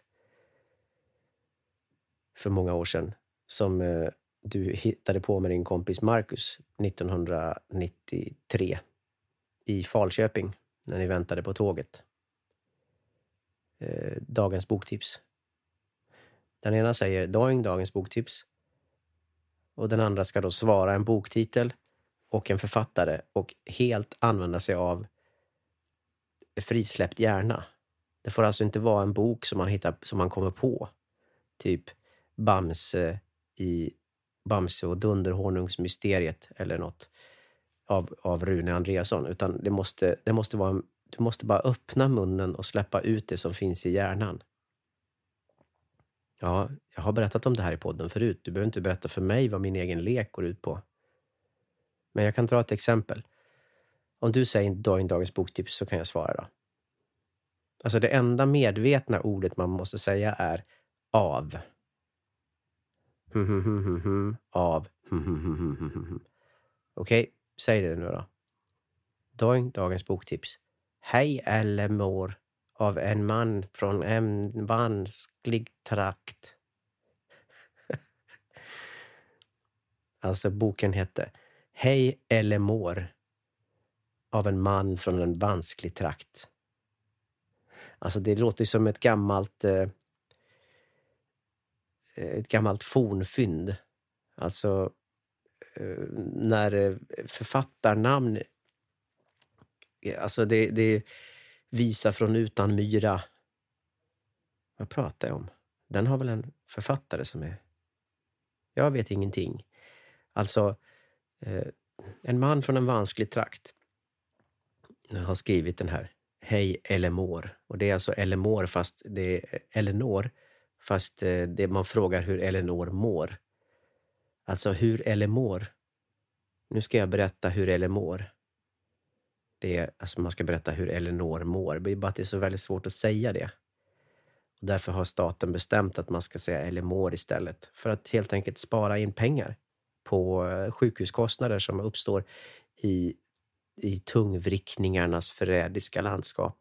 för många år sedan. Som eh, du hittade på med din kompis Marcus nittonhundranittiotre i Falköping när ni väntade på tåget. Eh, dagens boktips. Den ena säger Doing, dagens boktips. Och den andra ska då svara en boktitel och en författare och helt använda sig av frisläppt hjärna. Det får alltså inte vara en bok som man hittar, som man kommer på. Typ Bamse i Bamse och Dunderhonungsmysteriet eller något av, av Rune Andreasson. Utan det måste, det måste vara en, du måste bara öppna munnen och släppa ut det som finns i hjärnan. Ja, jag har berättat om det här i podden förut. Du behöver inte berätta för mig vad min egen lek går ut på. Men jag kan dra ett exempel. Om du säger Doing, dagens boktips så kan jag svara då. Alltså det enda medvetna ordet man måste säga är av. Av. Okej, säg det nu då. Doing, dagens boktips. Hej eller mår av en man från en vansklig trakt. Alltså boken hette Hej eller mår av en man från en vansklig trakt. Alltså det låter som ett gammalt eh, ett gammalt fornfynd. Alltså eh, när författarnamn alltså det, det visar från utan myra. Vad pratar jag om? Den har väl en författare som är... Jag vet ingenting. Alltså eh, en man från en vansklig trakt har skrivit den här Hej Elinor. Och det är alltså Elinor fast det är Elinor fast eh, det man frågar hur Elinor mår. Alltså hur Elinor. Nu ska jag berätta hur Elinor. Det är alltså man ska berätta hur Elinor mår. Det är bara att det är så väldigt svårt att säga det. Och därför har staten bestämt att man ska säga Elinor istället för att helt enkelt spara in pengar på sjukhuskostnader som uppstår i i tungvrickningarnas förrädiska landskap.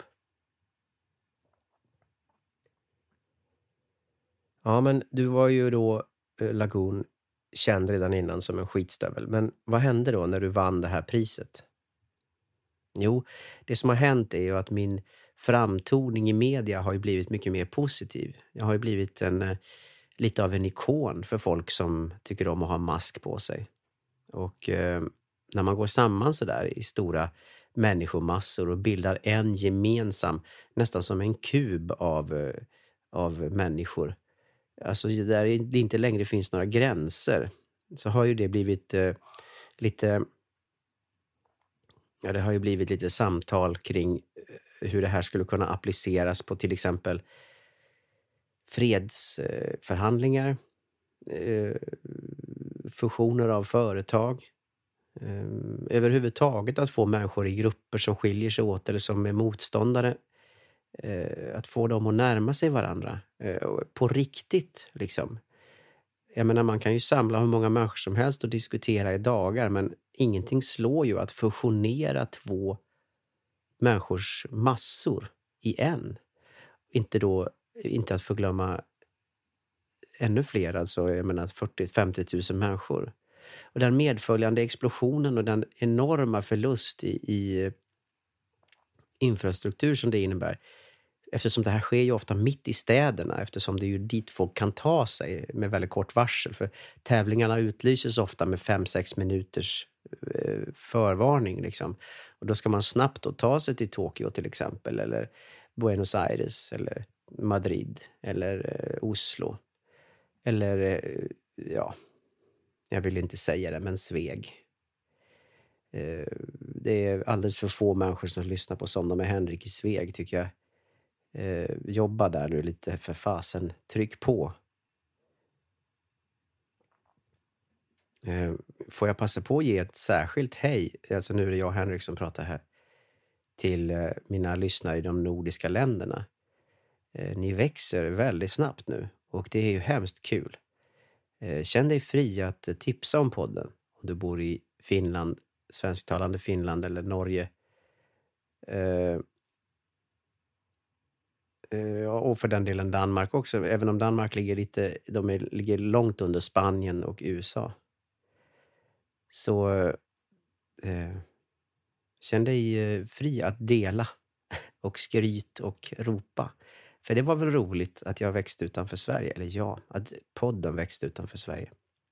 Ja, men du var ju då Lagoon känd redan innan som en skitstövel. Men vad hände då när du vann det här priset? Jo, det som har hänt är ju att min framtoning i media har ju blivit mycket mer positiv. Jag har ju blivit en lite av en ikon för folk som tycker om att ha mask på sig. Och eh, när man går samman så där i stora människomassor och bildar en gemensam, nästan som en kub av, av människor. Alltså där det inte längre finns några gränser. Så har ju det blivit eh, lite, ja det har ju blivit lite samtal kring hur det här skulle kunna appliceras på till exempel fredsförhandlingar, eh, fusioner av företag. Överhuvudtaget att få människor i grupper som skiljer sig åt eller som är motståndare, att få dem att närma sig varandra på riktigt liksom. Jag menar man kan ju samla hur många människor som helst och diskutera i dagar, men ingenting slår ju att fusionera två människors massor i en. Inte då, inte att förglömma ännu fler, alltså jag menar fyrtio till femtio tusen människor. Och den medföljande explosionen och den enorma förlust i, i infrastruktur som det innebär. Eftersom det här sker ju ofta mitt i städerna, eftersom det är ju dit folk kan ta sig med väldigt kort varsel. För tävlingarna utlyses ofta med fem sex minuters eh, förvarning liksom. Och då ska man snabbt då ta sig till Tokyo till exempel, eller Buenos Aires, eller Madrid, eller eh, Oslo. Eller, eh, ja... Jag vill inte säga det, men Sveg. Eh, det är alldeles för få människor som lyssnar på Somna med Henrik i Sveg, tycker jag. Eh, jobba där nu lite för fasen. Tryck på. Eh, får jag passa på att ge ett särskilt hej, alltså nu är det jag och Henrik som pratar här, till eh, mina lyssnare i de nordiska länderna. Eh, ni växer väldigt snabbt nu och det är ju hemskt kul. Känn dig fri att tipsa om podden om du bor i Finland, svensktalande Finland eller Norge. Eh, eh, och för den delen Danmark också. Även om Danmark ligger lite, de är, ligger långt under Spanien och U S A. Så eh, känn dig eh, fri att dela och skryt och ropa. För det var väl roligt att jag växte utanför Sverige. Eller ja, att podden växte utanför Sverige.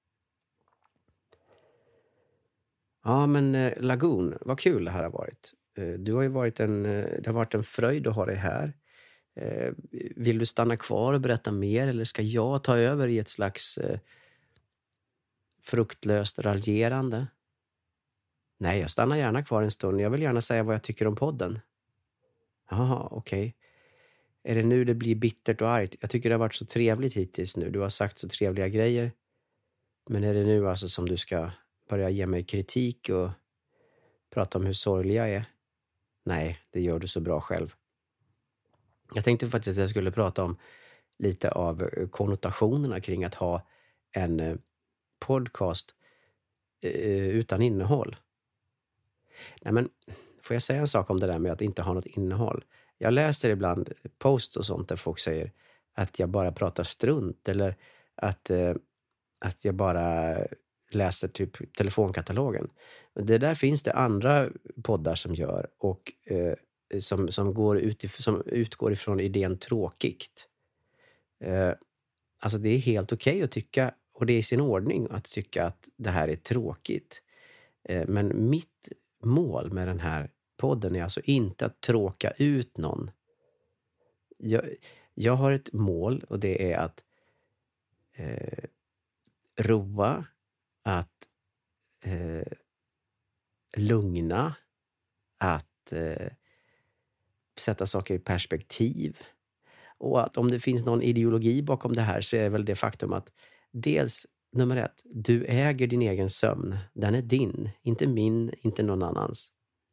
Ja, men eh, Lagoon, vad kul det här har varit. Eh, du har ju varit en, eh, det har varit en fröjd att ha dig här. Eh, vill du stanna kvar och berätta mer? Eller ska jag ta över i ett slags eh, fruktlöst raljerande? Nej, jag stannar gärna kvar en stund. Jag vill gärna säga vad jag tycker om podden. Jaha, okej. Okay. Är det nu det blir bittert och argt? Jag tycker det har varit så trevligt hittills nu. Du har sagt så trevliga grejer. Men är det nu alltså som du ska börja ge mig kritik och prata om hur sorglig jag är? Nej, det gör du så bra själv. Jag tänkte faktiskt att jag skulle prata om lite av konnotationerna kring att ha en podcast utan innehåll. Nej, men får jag säga en sak om det där med att inte ha något innehåll? Jag läser ibland post och sånt där folk säger att jag bara pratar strunt eller att, eh, att jag bara läser typ telefonkatalogen. Men det där finns det andra poddar som gör och eh, som, som, går ut if- som utgår ifrån idén tråkigt. Eh, alltså det är helt okej okay att tycka, och det är i sin ordning att tycka att det här är tråkigt. Eh, men mitt mål med den här podden är alltså inte att tråka ut någon. Jag, jag har ett mål och det är att eh, roa, att eh, lugna, att eh, sätta saker i perspektiv. Och att om det finns någon ideologi bakom det här så är väl det faktum att dels, nummer ett, du äger din egen sömn. Den är din, inte min, inte någon annans.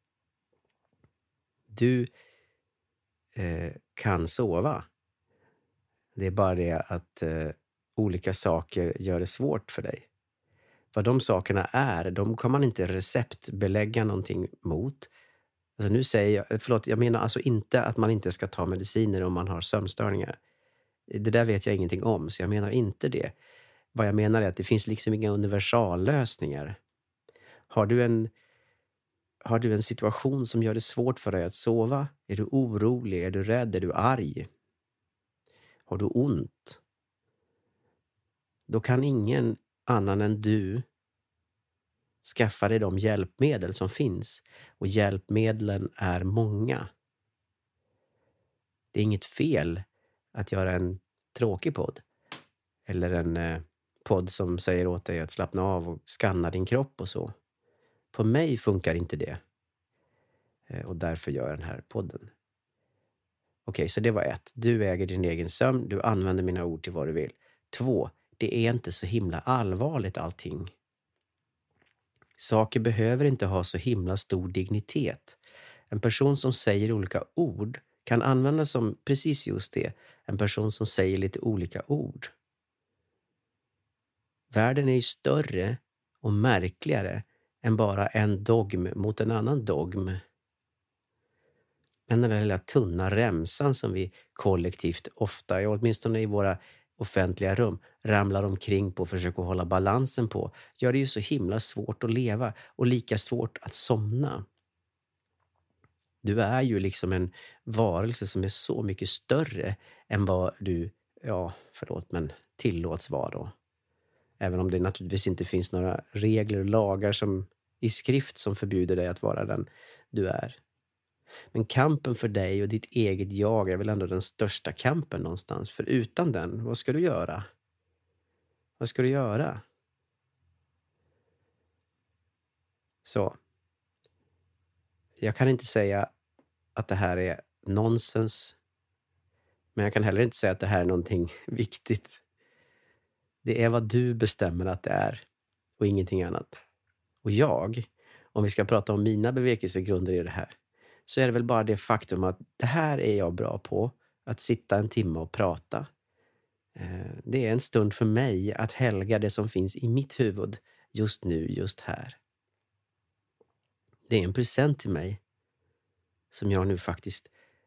Du eh, kan sova. Det är bara det att eh, olika saker gör det svårt för dig. Vad de sakerna är, de kan man inte receptbelägga någonting mot. Alltså nu säger jag, förlåt, jag menar alltså inte att man inte ska ta mediciner om man har sömnstörningar. Det där vet jag ingenting om, så jag menar inte det. Vad jag menar är att det finns liksom inga universallösningar. Har du en Har du en situation som gör det svårt för dig att sova? Är du orolig? Är du rädd? Är du arg? Har du ont? Då kan ingen annan än du skaffa dig de hjälpmedel som finns. Och hjälpmedlen är många. Det är inget fel att göra en tråkig podd. Eller en eh, podd som säger åt dig att slappna av och skanna din kropp och så. På mig funkar inte det. Och därför gör jag den här podden. Okej, så det var ett. Du äger din egen sömn. Du använder mina ord till vad du vill. Två, det är inte så himla allvarligt allting. Saker behöver inte ha så himla stor dignitet. En person som säger olika ord kan användas som precis just det. En person som säger lite olika ord. Världen är ju större och märkligare än bara en dogm mot en annan dogm. Den där lilla tunna remsan som vi kollektivt ofta, åtminstone i våra offentliga rum, ramlar omkring på och försöker hålla balansen på, gör det ju så himla svårt att leva och lika svårt att somna. Du är ju liksom en varelse som är så mycket större än vad du, ja förlåt men tillåts vara då. Även om det naturligtvis inte finns några regler och lagar som i skrift som förbjuder dig att vara den du är. Men kampen för dig och ditt eget jag är väl ändå den största kampen någonstans. För utan den, vad ska du göra? Vad ska du göra? Så. Jag kan inte säga att det här är nonsens. Men jag kan heller inte säga att det här är någonting viktigt. Det är vad du bestämmer att det är. Och ingenting annat. Och jag, om vi ska prata om mina bevekelsegrunder i det här, så är det väl bara det faktum att det här är jag bra på. Att sitta en timme och prata. Det är en stund för mig att helga det som finns i mitt huvud just nu, just här. det är en present till mig som jag nu faktiskt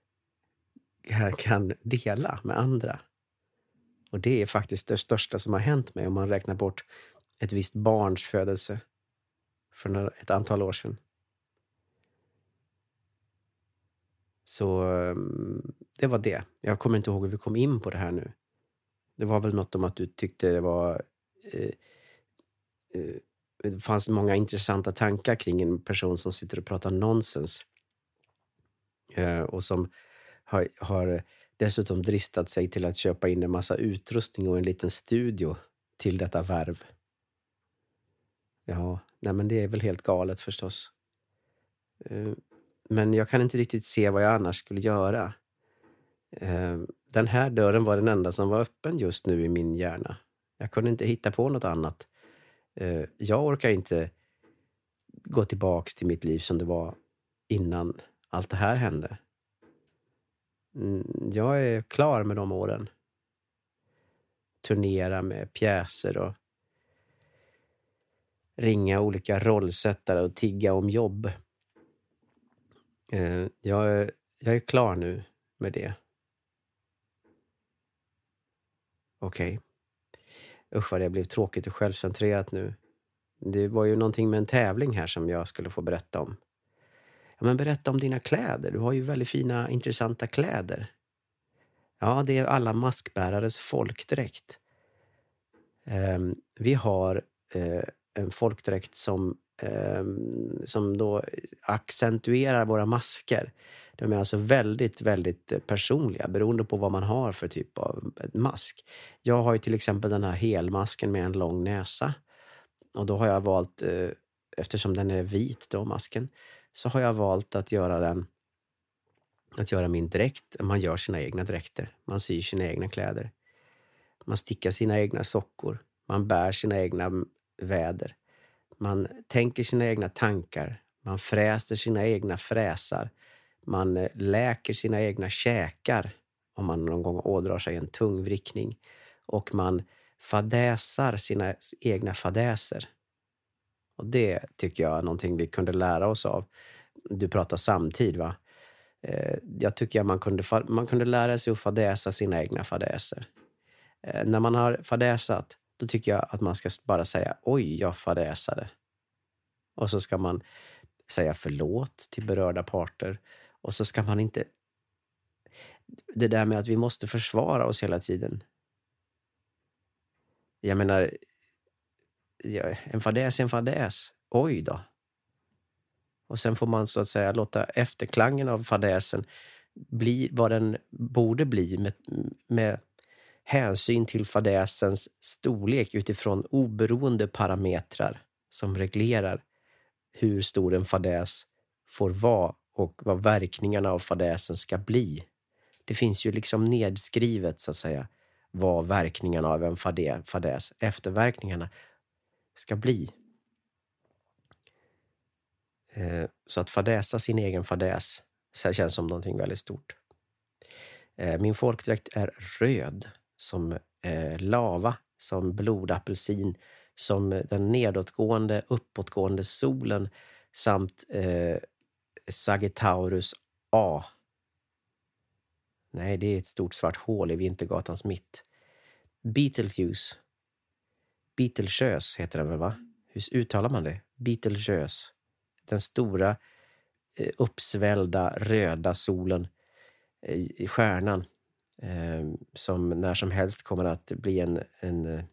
kan dela med andra. Och det är faktiskt det största som har hänt mig om man räknar bort ett visst barns födelse för ett antal år sedan. Så det var det. Jag kommer inte ihåg hur vi kom in på det här nu. Det var väl något om att du tyckte det var... Eh, eh, det fanns många intressanta tankar kring en person som sitter och pratar nonsens. Eh, och som har, har dessutom dristat sig till att köpa in en massa utrustning och en liten studio till detta värv. Ja, nej men det är väl helt galet förstås. Eh, men jag kan inte riktigt se vad jag annars skulle göra. Eh, den här dörren var den enda som var öppen just nu i min hjärna. Jag kunde inte hitta på något annat. Eh, jag orkar inte gå tillbaks till mitt liv som det var innan allt det här hände. Mm, jag är klar med de åren. Turnera med pjäser och ringa olika rollsättare och tigga om jobb. Eh, jag, är, jag är klar nu med det. Okej. Okay. Usch vad det blev tråkigt och självcentrerat nu. Det var ju någonting med en tävling här som jag skulle få berätta om. Ja, men berätta om dina kläder. Du har ju väldigt fina, intressanta kläder. Ja, det är alla maskbärares folkdräkt. Eh, vi har eh, en folkdräkt som, eh, som då accentuerar våra masker. De är alltså väldigt, väldigt personliga beroende på vad man har för typ av mask. Jag har ju till exempel den här helmasken med en lång näsa. Och då har jag valt, eh, eftersom den är vit då, masken, så har jag valt att göra den, att göra min dräkt. Man gör sina egna dräkter. Man syr sina egna kläder. Man stickar sina egna sockor. Man bär sina egna väder. Man tänker sina egna tankar. Man fräser sina egna fräsar. Man läker sina egna käkar om man någon gång ådrar sig en tungvrickning. Och man fadäsar sina egna fadäser. Och det tycker jag är någonting vi kunde lära oss av. Du pratar samtid, va? Eh, jag tycker att man kunde, man kunde lära sig att fadäsa sina egna fadäser. Eh, när man har fadäsat, då tycker jag att man ska bara säga oj, jag fadäsade. Och så ska man säga förlåt till berörda parter. Och så ska man inte... Det där med att vi måste försvara oss hela tiden. Jag menar... Ja, en fadäs är en fadäs. Oj då. Och sen får man så att säga låta efterklangen av fadäsen bli vad den borde bli med, med hänsyn till fadäsens storlek utifrån oberoende parametrar som reglerar hur stor en fadäs får vara och vad verkningarna av fadäsen ska bli. Det finns ju liksom nedskrivet så att säga vad verkningarna av en fadäs, efterverkningarna ska bli. Eh, så att fadäsa sin egen fadäs så känns som någonting väldigt stort. Eh, min folkdräkt är röd som eh, lava, som blodapelsin, som den nedåtgående, uppåtgående solen samt eh, Sagittarius A. Nej, det är ett stort svart hål i Vintergatans mitt. Betelgeuse. Betelgeuse heter den väl, va? Hur uttalar man det? Betelgeuse. Den stora eh, uppsvällda röda solen eh, i stjärnan eh, som när som helst kommer att bli en, en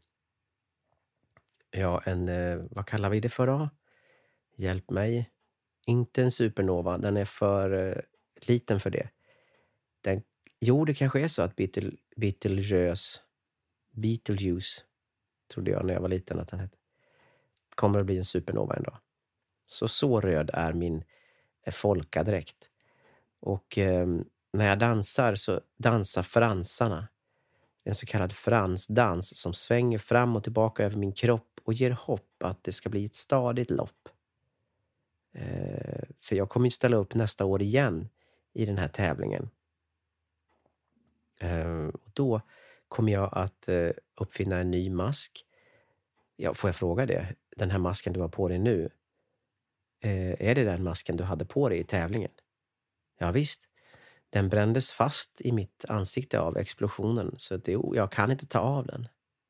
ja, en, vad kallar vi det för då? Hjälp mig. Inte en supernova, den är för uh, liten för det. Den, jo, det kanske är så att Betel, Betelgeuse, Betelgeuse, trodde jag när jag var liten att den hette, kommer att bli en supernova en dag. Så så röd är min eh, folkadräkt. Och eh, när jag dansar så dansar fransarna. En så kallad fransdans som svänger fram och tillbaka över min kropp och ger hopp att det ska bli ett stadigt lopp. Eh, för jag kommer ju ställa upp nästa år igen i den här tävlingen. Eh, och då kommer jag att eh, uppfinna en ny mask. Ja, får jag fråga det? Den här masken du har på dig nu, Eh, är det den masken du hade på dig i tävlingen? Ja visst. Den brändes fast i mitt ansikte av explosionen, så det, jag kan inte ta av den.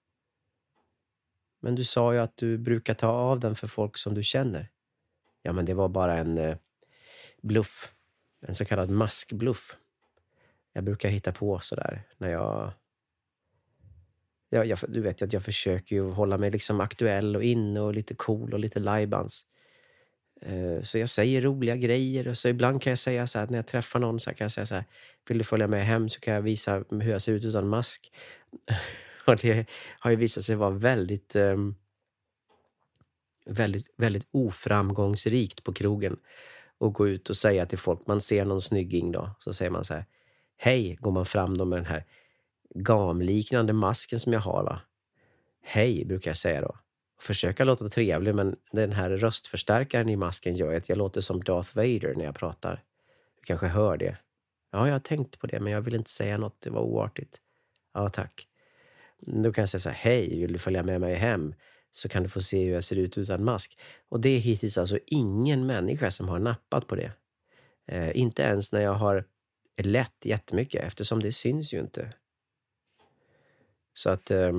Men du sa ju att du brukar ta av den för folk som du känner. Ja, men det var bara en eh, bluff. En så kallad maskbluff. Jag brukar hitta på sådär när jag... Ja, jag, du vet att jag försöker ju hålla mig liksom aktuell och inne och lite cool och lite lajbans. Uh, så jag säger roliga grejer och så ibland kan jag säga så här, när jag träffar någon så kan jag säga så här: vill du följa med hem så kan jag visa hur jag ser ut utan mask. Och det har ju visat sig vara väldigt, um, väldigt, väldigt oframgångsrikt på krogen. Och gå ut och säga till folk, man ser någon snygging då, så säger man så här: hej, går man fram då med den här gamliknande masken som jag har, va? Hej, brukar jag säga då. Försöka låta trevlig, men den här röstförstärkaren i masken gör att jag låter som Darth Vader när jag pratar. Du kanske hör det. Ja, jag har tänkt på det, men jag vill inte säga något, det var oartigt. Ja, tack. Då kan jag säga så här: hej, vill du följa med mig hem? Så kan du få se hur jag ser ut utan mask. Och det är hittills alltså ingen människa som har nappat på det. Eh, inte ens när jag har lätt jättemycket, eftersom det syns ju inte. Så att... Eh,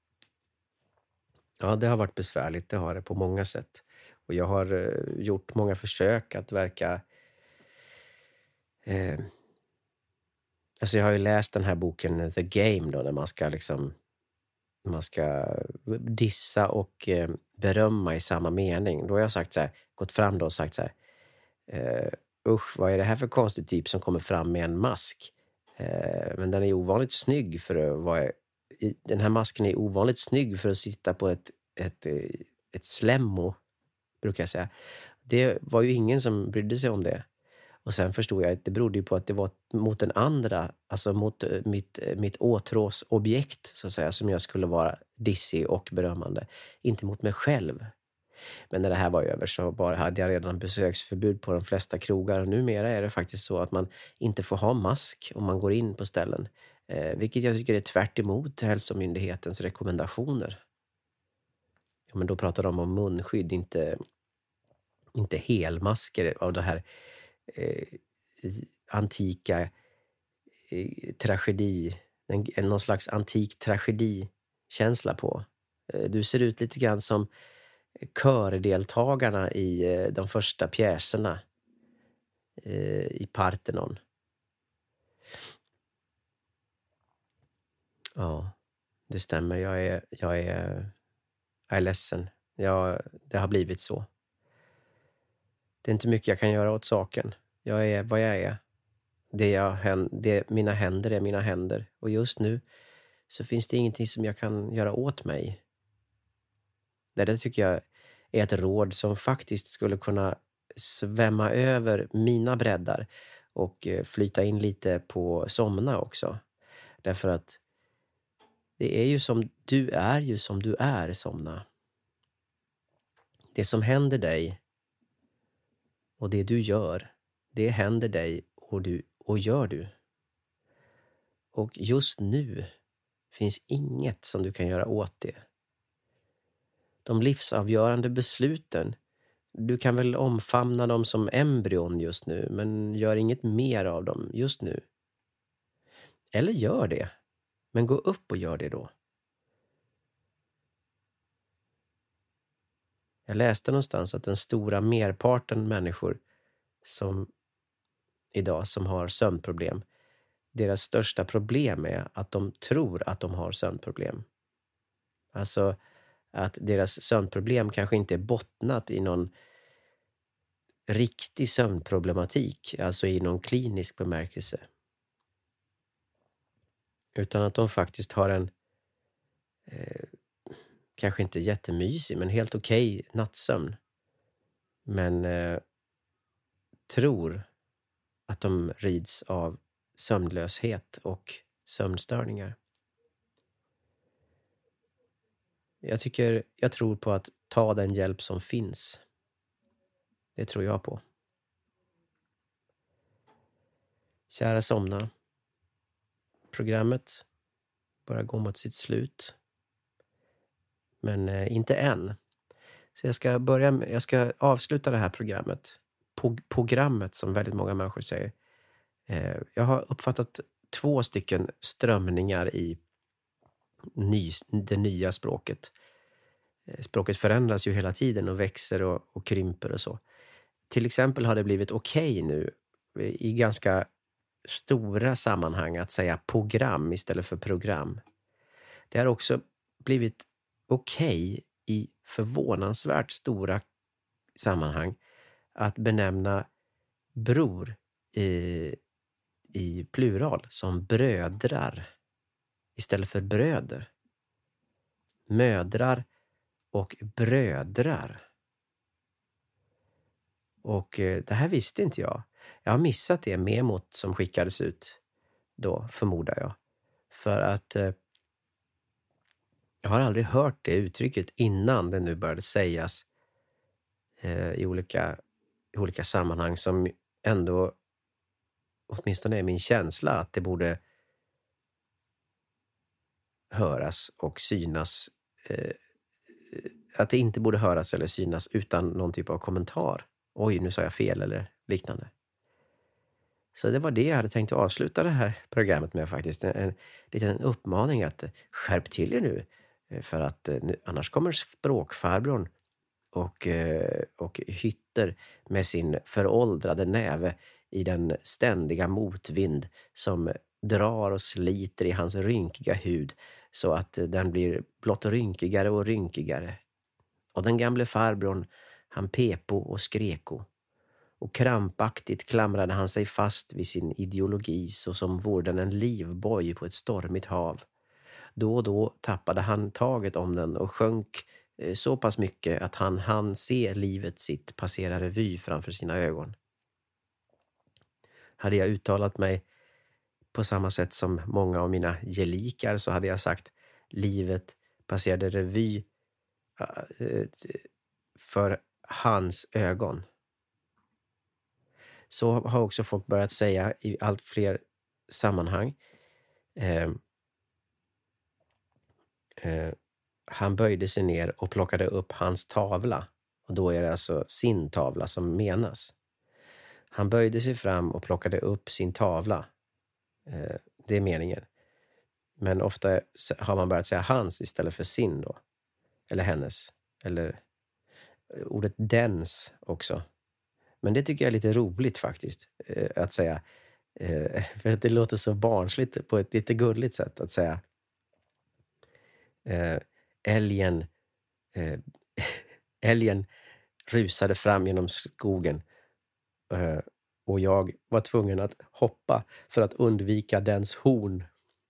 Ja, det har varit besvärligt, det har det på många sätt. Och jag har uh, gjort många försök att verka... Uh, alltså jag har ju läst den här boken The Game då, när man ska liksom... Man ska dissa och uh, berömma i samma mening. Då har jag sagt så här, gått fram då och sagt så här: uh, usch, vad är det här för konstig typ som kommer fram med en mask? Uh, men den är ovanligt snygg för att vara... Den här masken är ovanligt snygg för att sitta på ett, ett, ett slemmo, brukar jag säga. Det var ju ingen som brydde sig om det. Och sen förstod jag att det berodde ju på att det var mot den andra, alltså mot mitt, mitt åtråsobjekt så att säga, som jag skulle vara dissig och berömmande. Inte mot mig själv. Men när det här var över så bara hade jag redan besöksförbud på de flesta krogar. Och numera är det faktiskt så att man inte får ha mask om man går in på ställen. Eh, vilket jag tycker är tvärt emot hälsomyndighetens rekommendationer. Ja, men då pratar de om munskydd, inte, inte helmasker av det här eh, antika eh, tragedi, en, någon slags antik tragedikänsla på. Eh, du ser ut lite grann som kördeltagarna i eh, de första pjäserna eh, i Parthenon. Ja, det stämmer. Jag är, jag är, jag är ledsen. Jag, det har blivit så. Det är inte mycket jag kan göra åt saken. Jag är vad jag är. Det jag, det, mina händer är mina händer. Och just nu så finns det ingenting som jag kan göra åt mig. Det där tycker jag är ett råd som faktiskt skulle kunna svämma över mina breddar och flyta in lite på somna också. Därför att det är ju som du är ju som du är, somna. Det som händer dig och det du gör, det händer dig och, du, och gör du. Och just nu finns inget som du kan göra åt det. De livsavgörande besluten, du kan väl omfamna dem som embryon just nu, men gör inget mer av dem just nu. Eller gör det, men gå upp och gör det då. Jag läste någonstans att den stora merparten människor som idag som har sömnproblem, deras största problem är att de tror att de har sömnproblem. Alltså att deras sömnproblem kanske inte är bottnat i någon riktig sömnproblematik, alltså i någon klinisk bemärkelse. Utan att de faktiskt har en eh, kanske inte jättemysig, men helt okej nattsömn. Men eh, tror att de rids av sömnlöshet och sömnstörningar. Jag tycker, jag tror på att ta den hjälp som finns. Det tror jag på. Kära somna. Programmet börjar gå mot sitt slut. Men eh, inte än. Så jag ska börja med, jag ska avsluta det här programmet. Pog- programmet som väldigt många människor säger. Eh, jag har uppfattat två stycken strömningar i ny, det nya språket. Eh, språket förändras ju hela tiden och växer och, och krymper och så. Till exempel har det blivit okej nu i ganska stora sammanhang att säga program istället för program. Det har också blivit okej i förvånansvärt stora sammanhang att benämna bror i, i plural som brödrar istället för bröder. Mödrar och brödrar. Och eh, det här visste inte jag. Jag har missat det memot som skickades ut då, förmodar jag. För att eh, jag har aldrig hört det uttrycket innan det nu började sägas eh, i, olika, i olika sammanhang som ändå åtminstone är min känsla att det borde höras och synas. Eh, att det inte borde höras eller synas utan någon typ av kommentar. Oj, nu sa jag fel eller liknande. Så det var det jag hade tänkt att avsluta det här programmet med faktiskt. En, en liten uppmaning att skärp till er nu. För att nu, annars kommer språkfarbrorn och, och hytter med sin föråldrade näve i den ständiga motvind som drar och sliter i hans rynkiga hud så att den blir blott rynkigare och rynkigare. Och den gamle farbrorn, han pepo och skreko. Och krampaktigt klamrade han sig fast vid sin ideologi så som vore den en livboj på ett stormigt hav. Då och då tappade han taget om den och sjönk eh, så pass mycket att han hann se livet sitt passera revy framför sina ögon. Hade jag uttalat mig på samma sätt som många av mina gelikar så hade jag sagt livet passerade revy eh, för hans ögon. Så har också folk börjat säga i allt fler sammanhang. Eh, eh, han böjde sig ner och plockade upp hans tavla. Och då är det alltså sin tavla som menas. Han böjde sig fram och plockade upp sin tavla. Eh, det är meningen. Men ofta har man börjat säga hans istället för sin då. Eller hennes. Eller ordet dens också. Men det tycker jag är lite roligt faktiskt. Eh, att säga. Eh, för att det låter så barnsligt på ett lite gulligt sätt att säga. Eh, älgen. Eh, älgen rusade fram genom skogen. Eh, och jag var tvungen att hoppa för att undvika dens horn.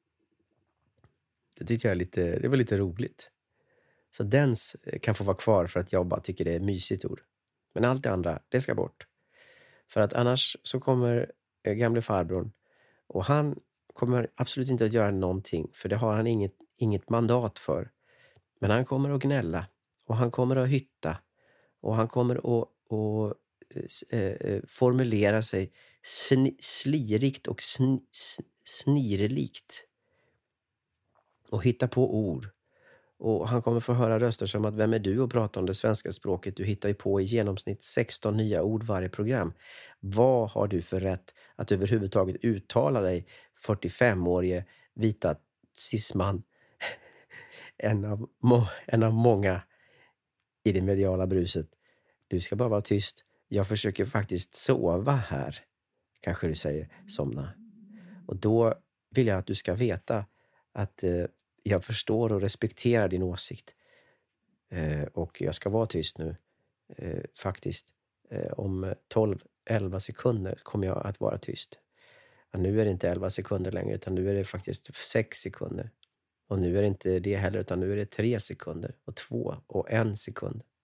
Det tycker jag är lite, det var lite roligt. Så dens kan få vara kvar för att jag bara tycker det är mysigt ord. Men allt det andra, det ska bort. För att annars så kommer gamle farbrorn och han kommer absolut inte att göra någonting. För det har han inget, inget mandat för. Men han kommer att gnälla och han kommer att hytta. Och han kommer att, att äh, formulera sig sn- slirigt och sn- snirlikt. Och hitta på ord. Och han kommer få höra röster som att vem är du och prata om det svenska språket? Du hittar ju på i genomsnitt sexton nya ord varje program. Vad har du för rätt att överhuvudtaget uttala dig fyrtiofemårige vita cisman? En av, må, en av många i det mediala bruset. Du ska bara vara tyst. Jag försöker faktiskt sova här. Kanske du säger, somna. Och då vill jag att du ska veta att eh, jag förstår och respekterar din åsikt. Eh, och jag ska vara tyst nu. Eh, faktiskt. Eh, om tolv elva sekunder kommer jag att vara tyst. Och nu är det inte elva sekunder längre utan nu är det faktiskt sex sekunder. Och nu är det inte det heller utan nu är det tre sekunder och två och en sekund.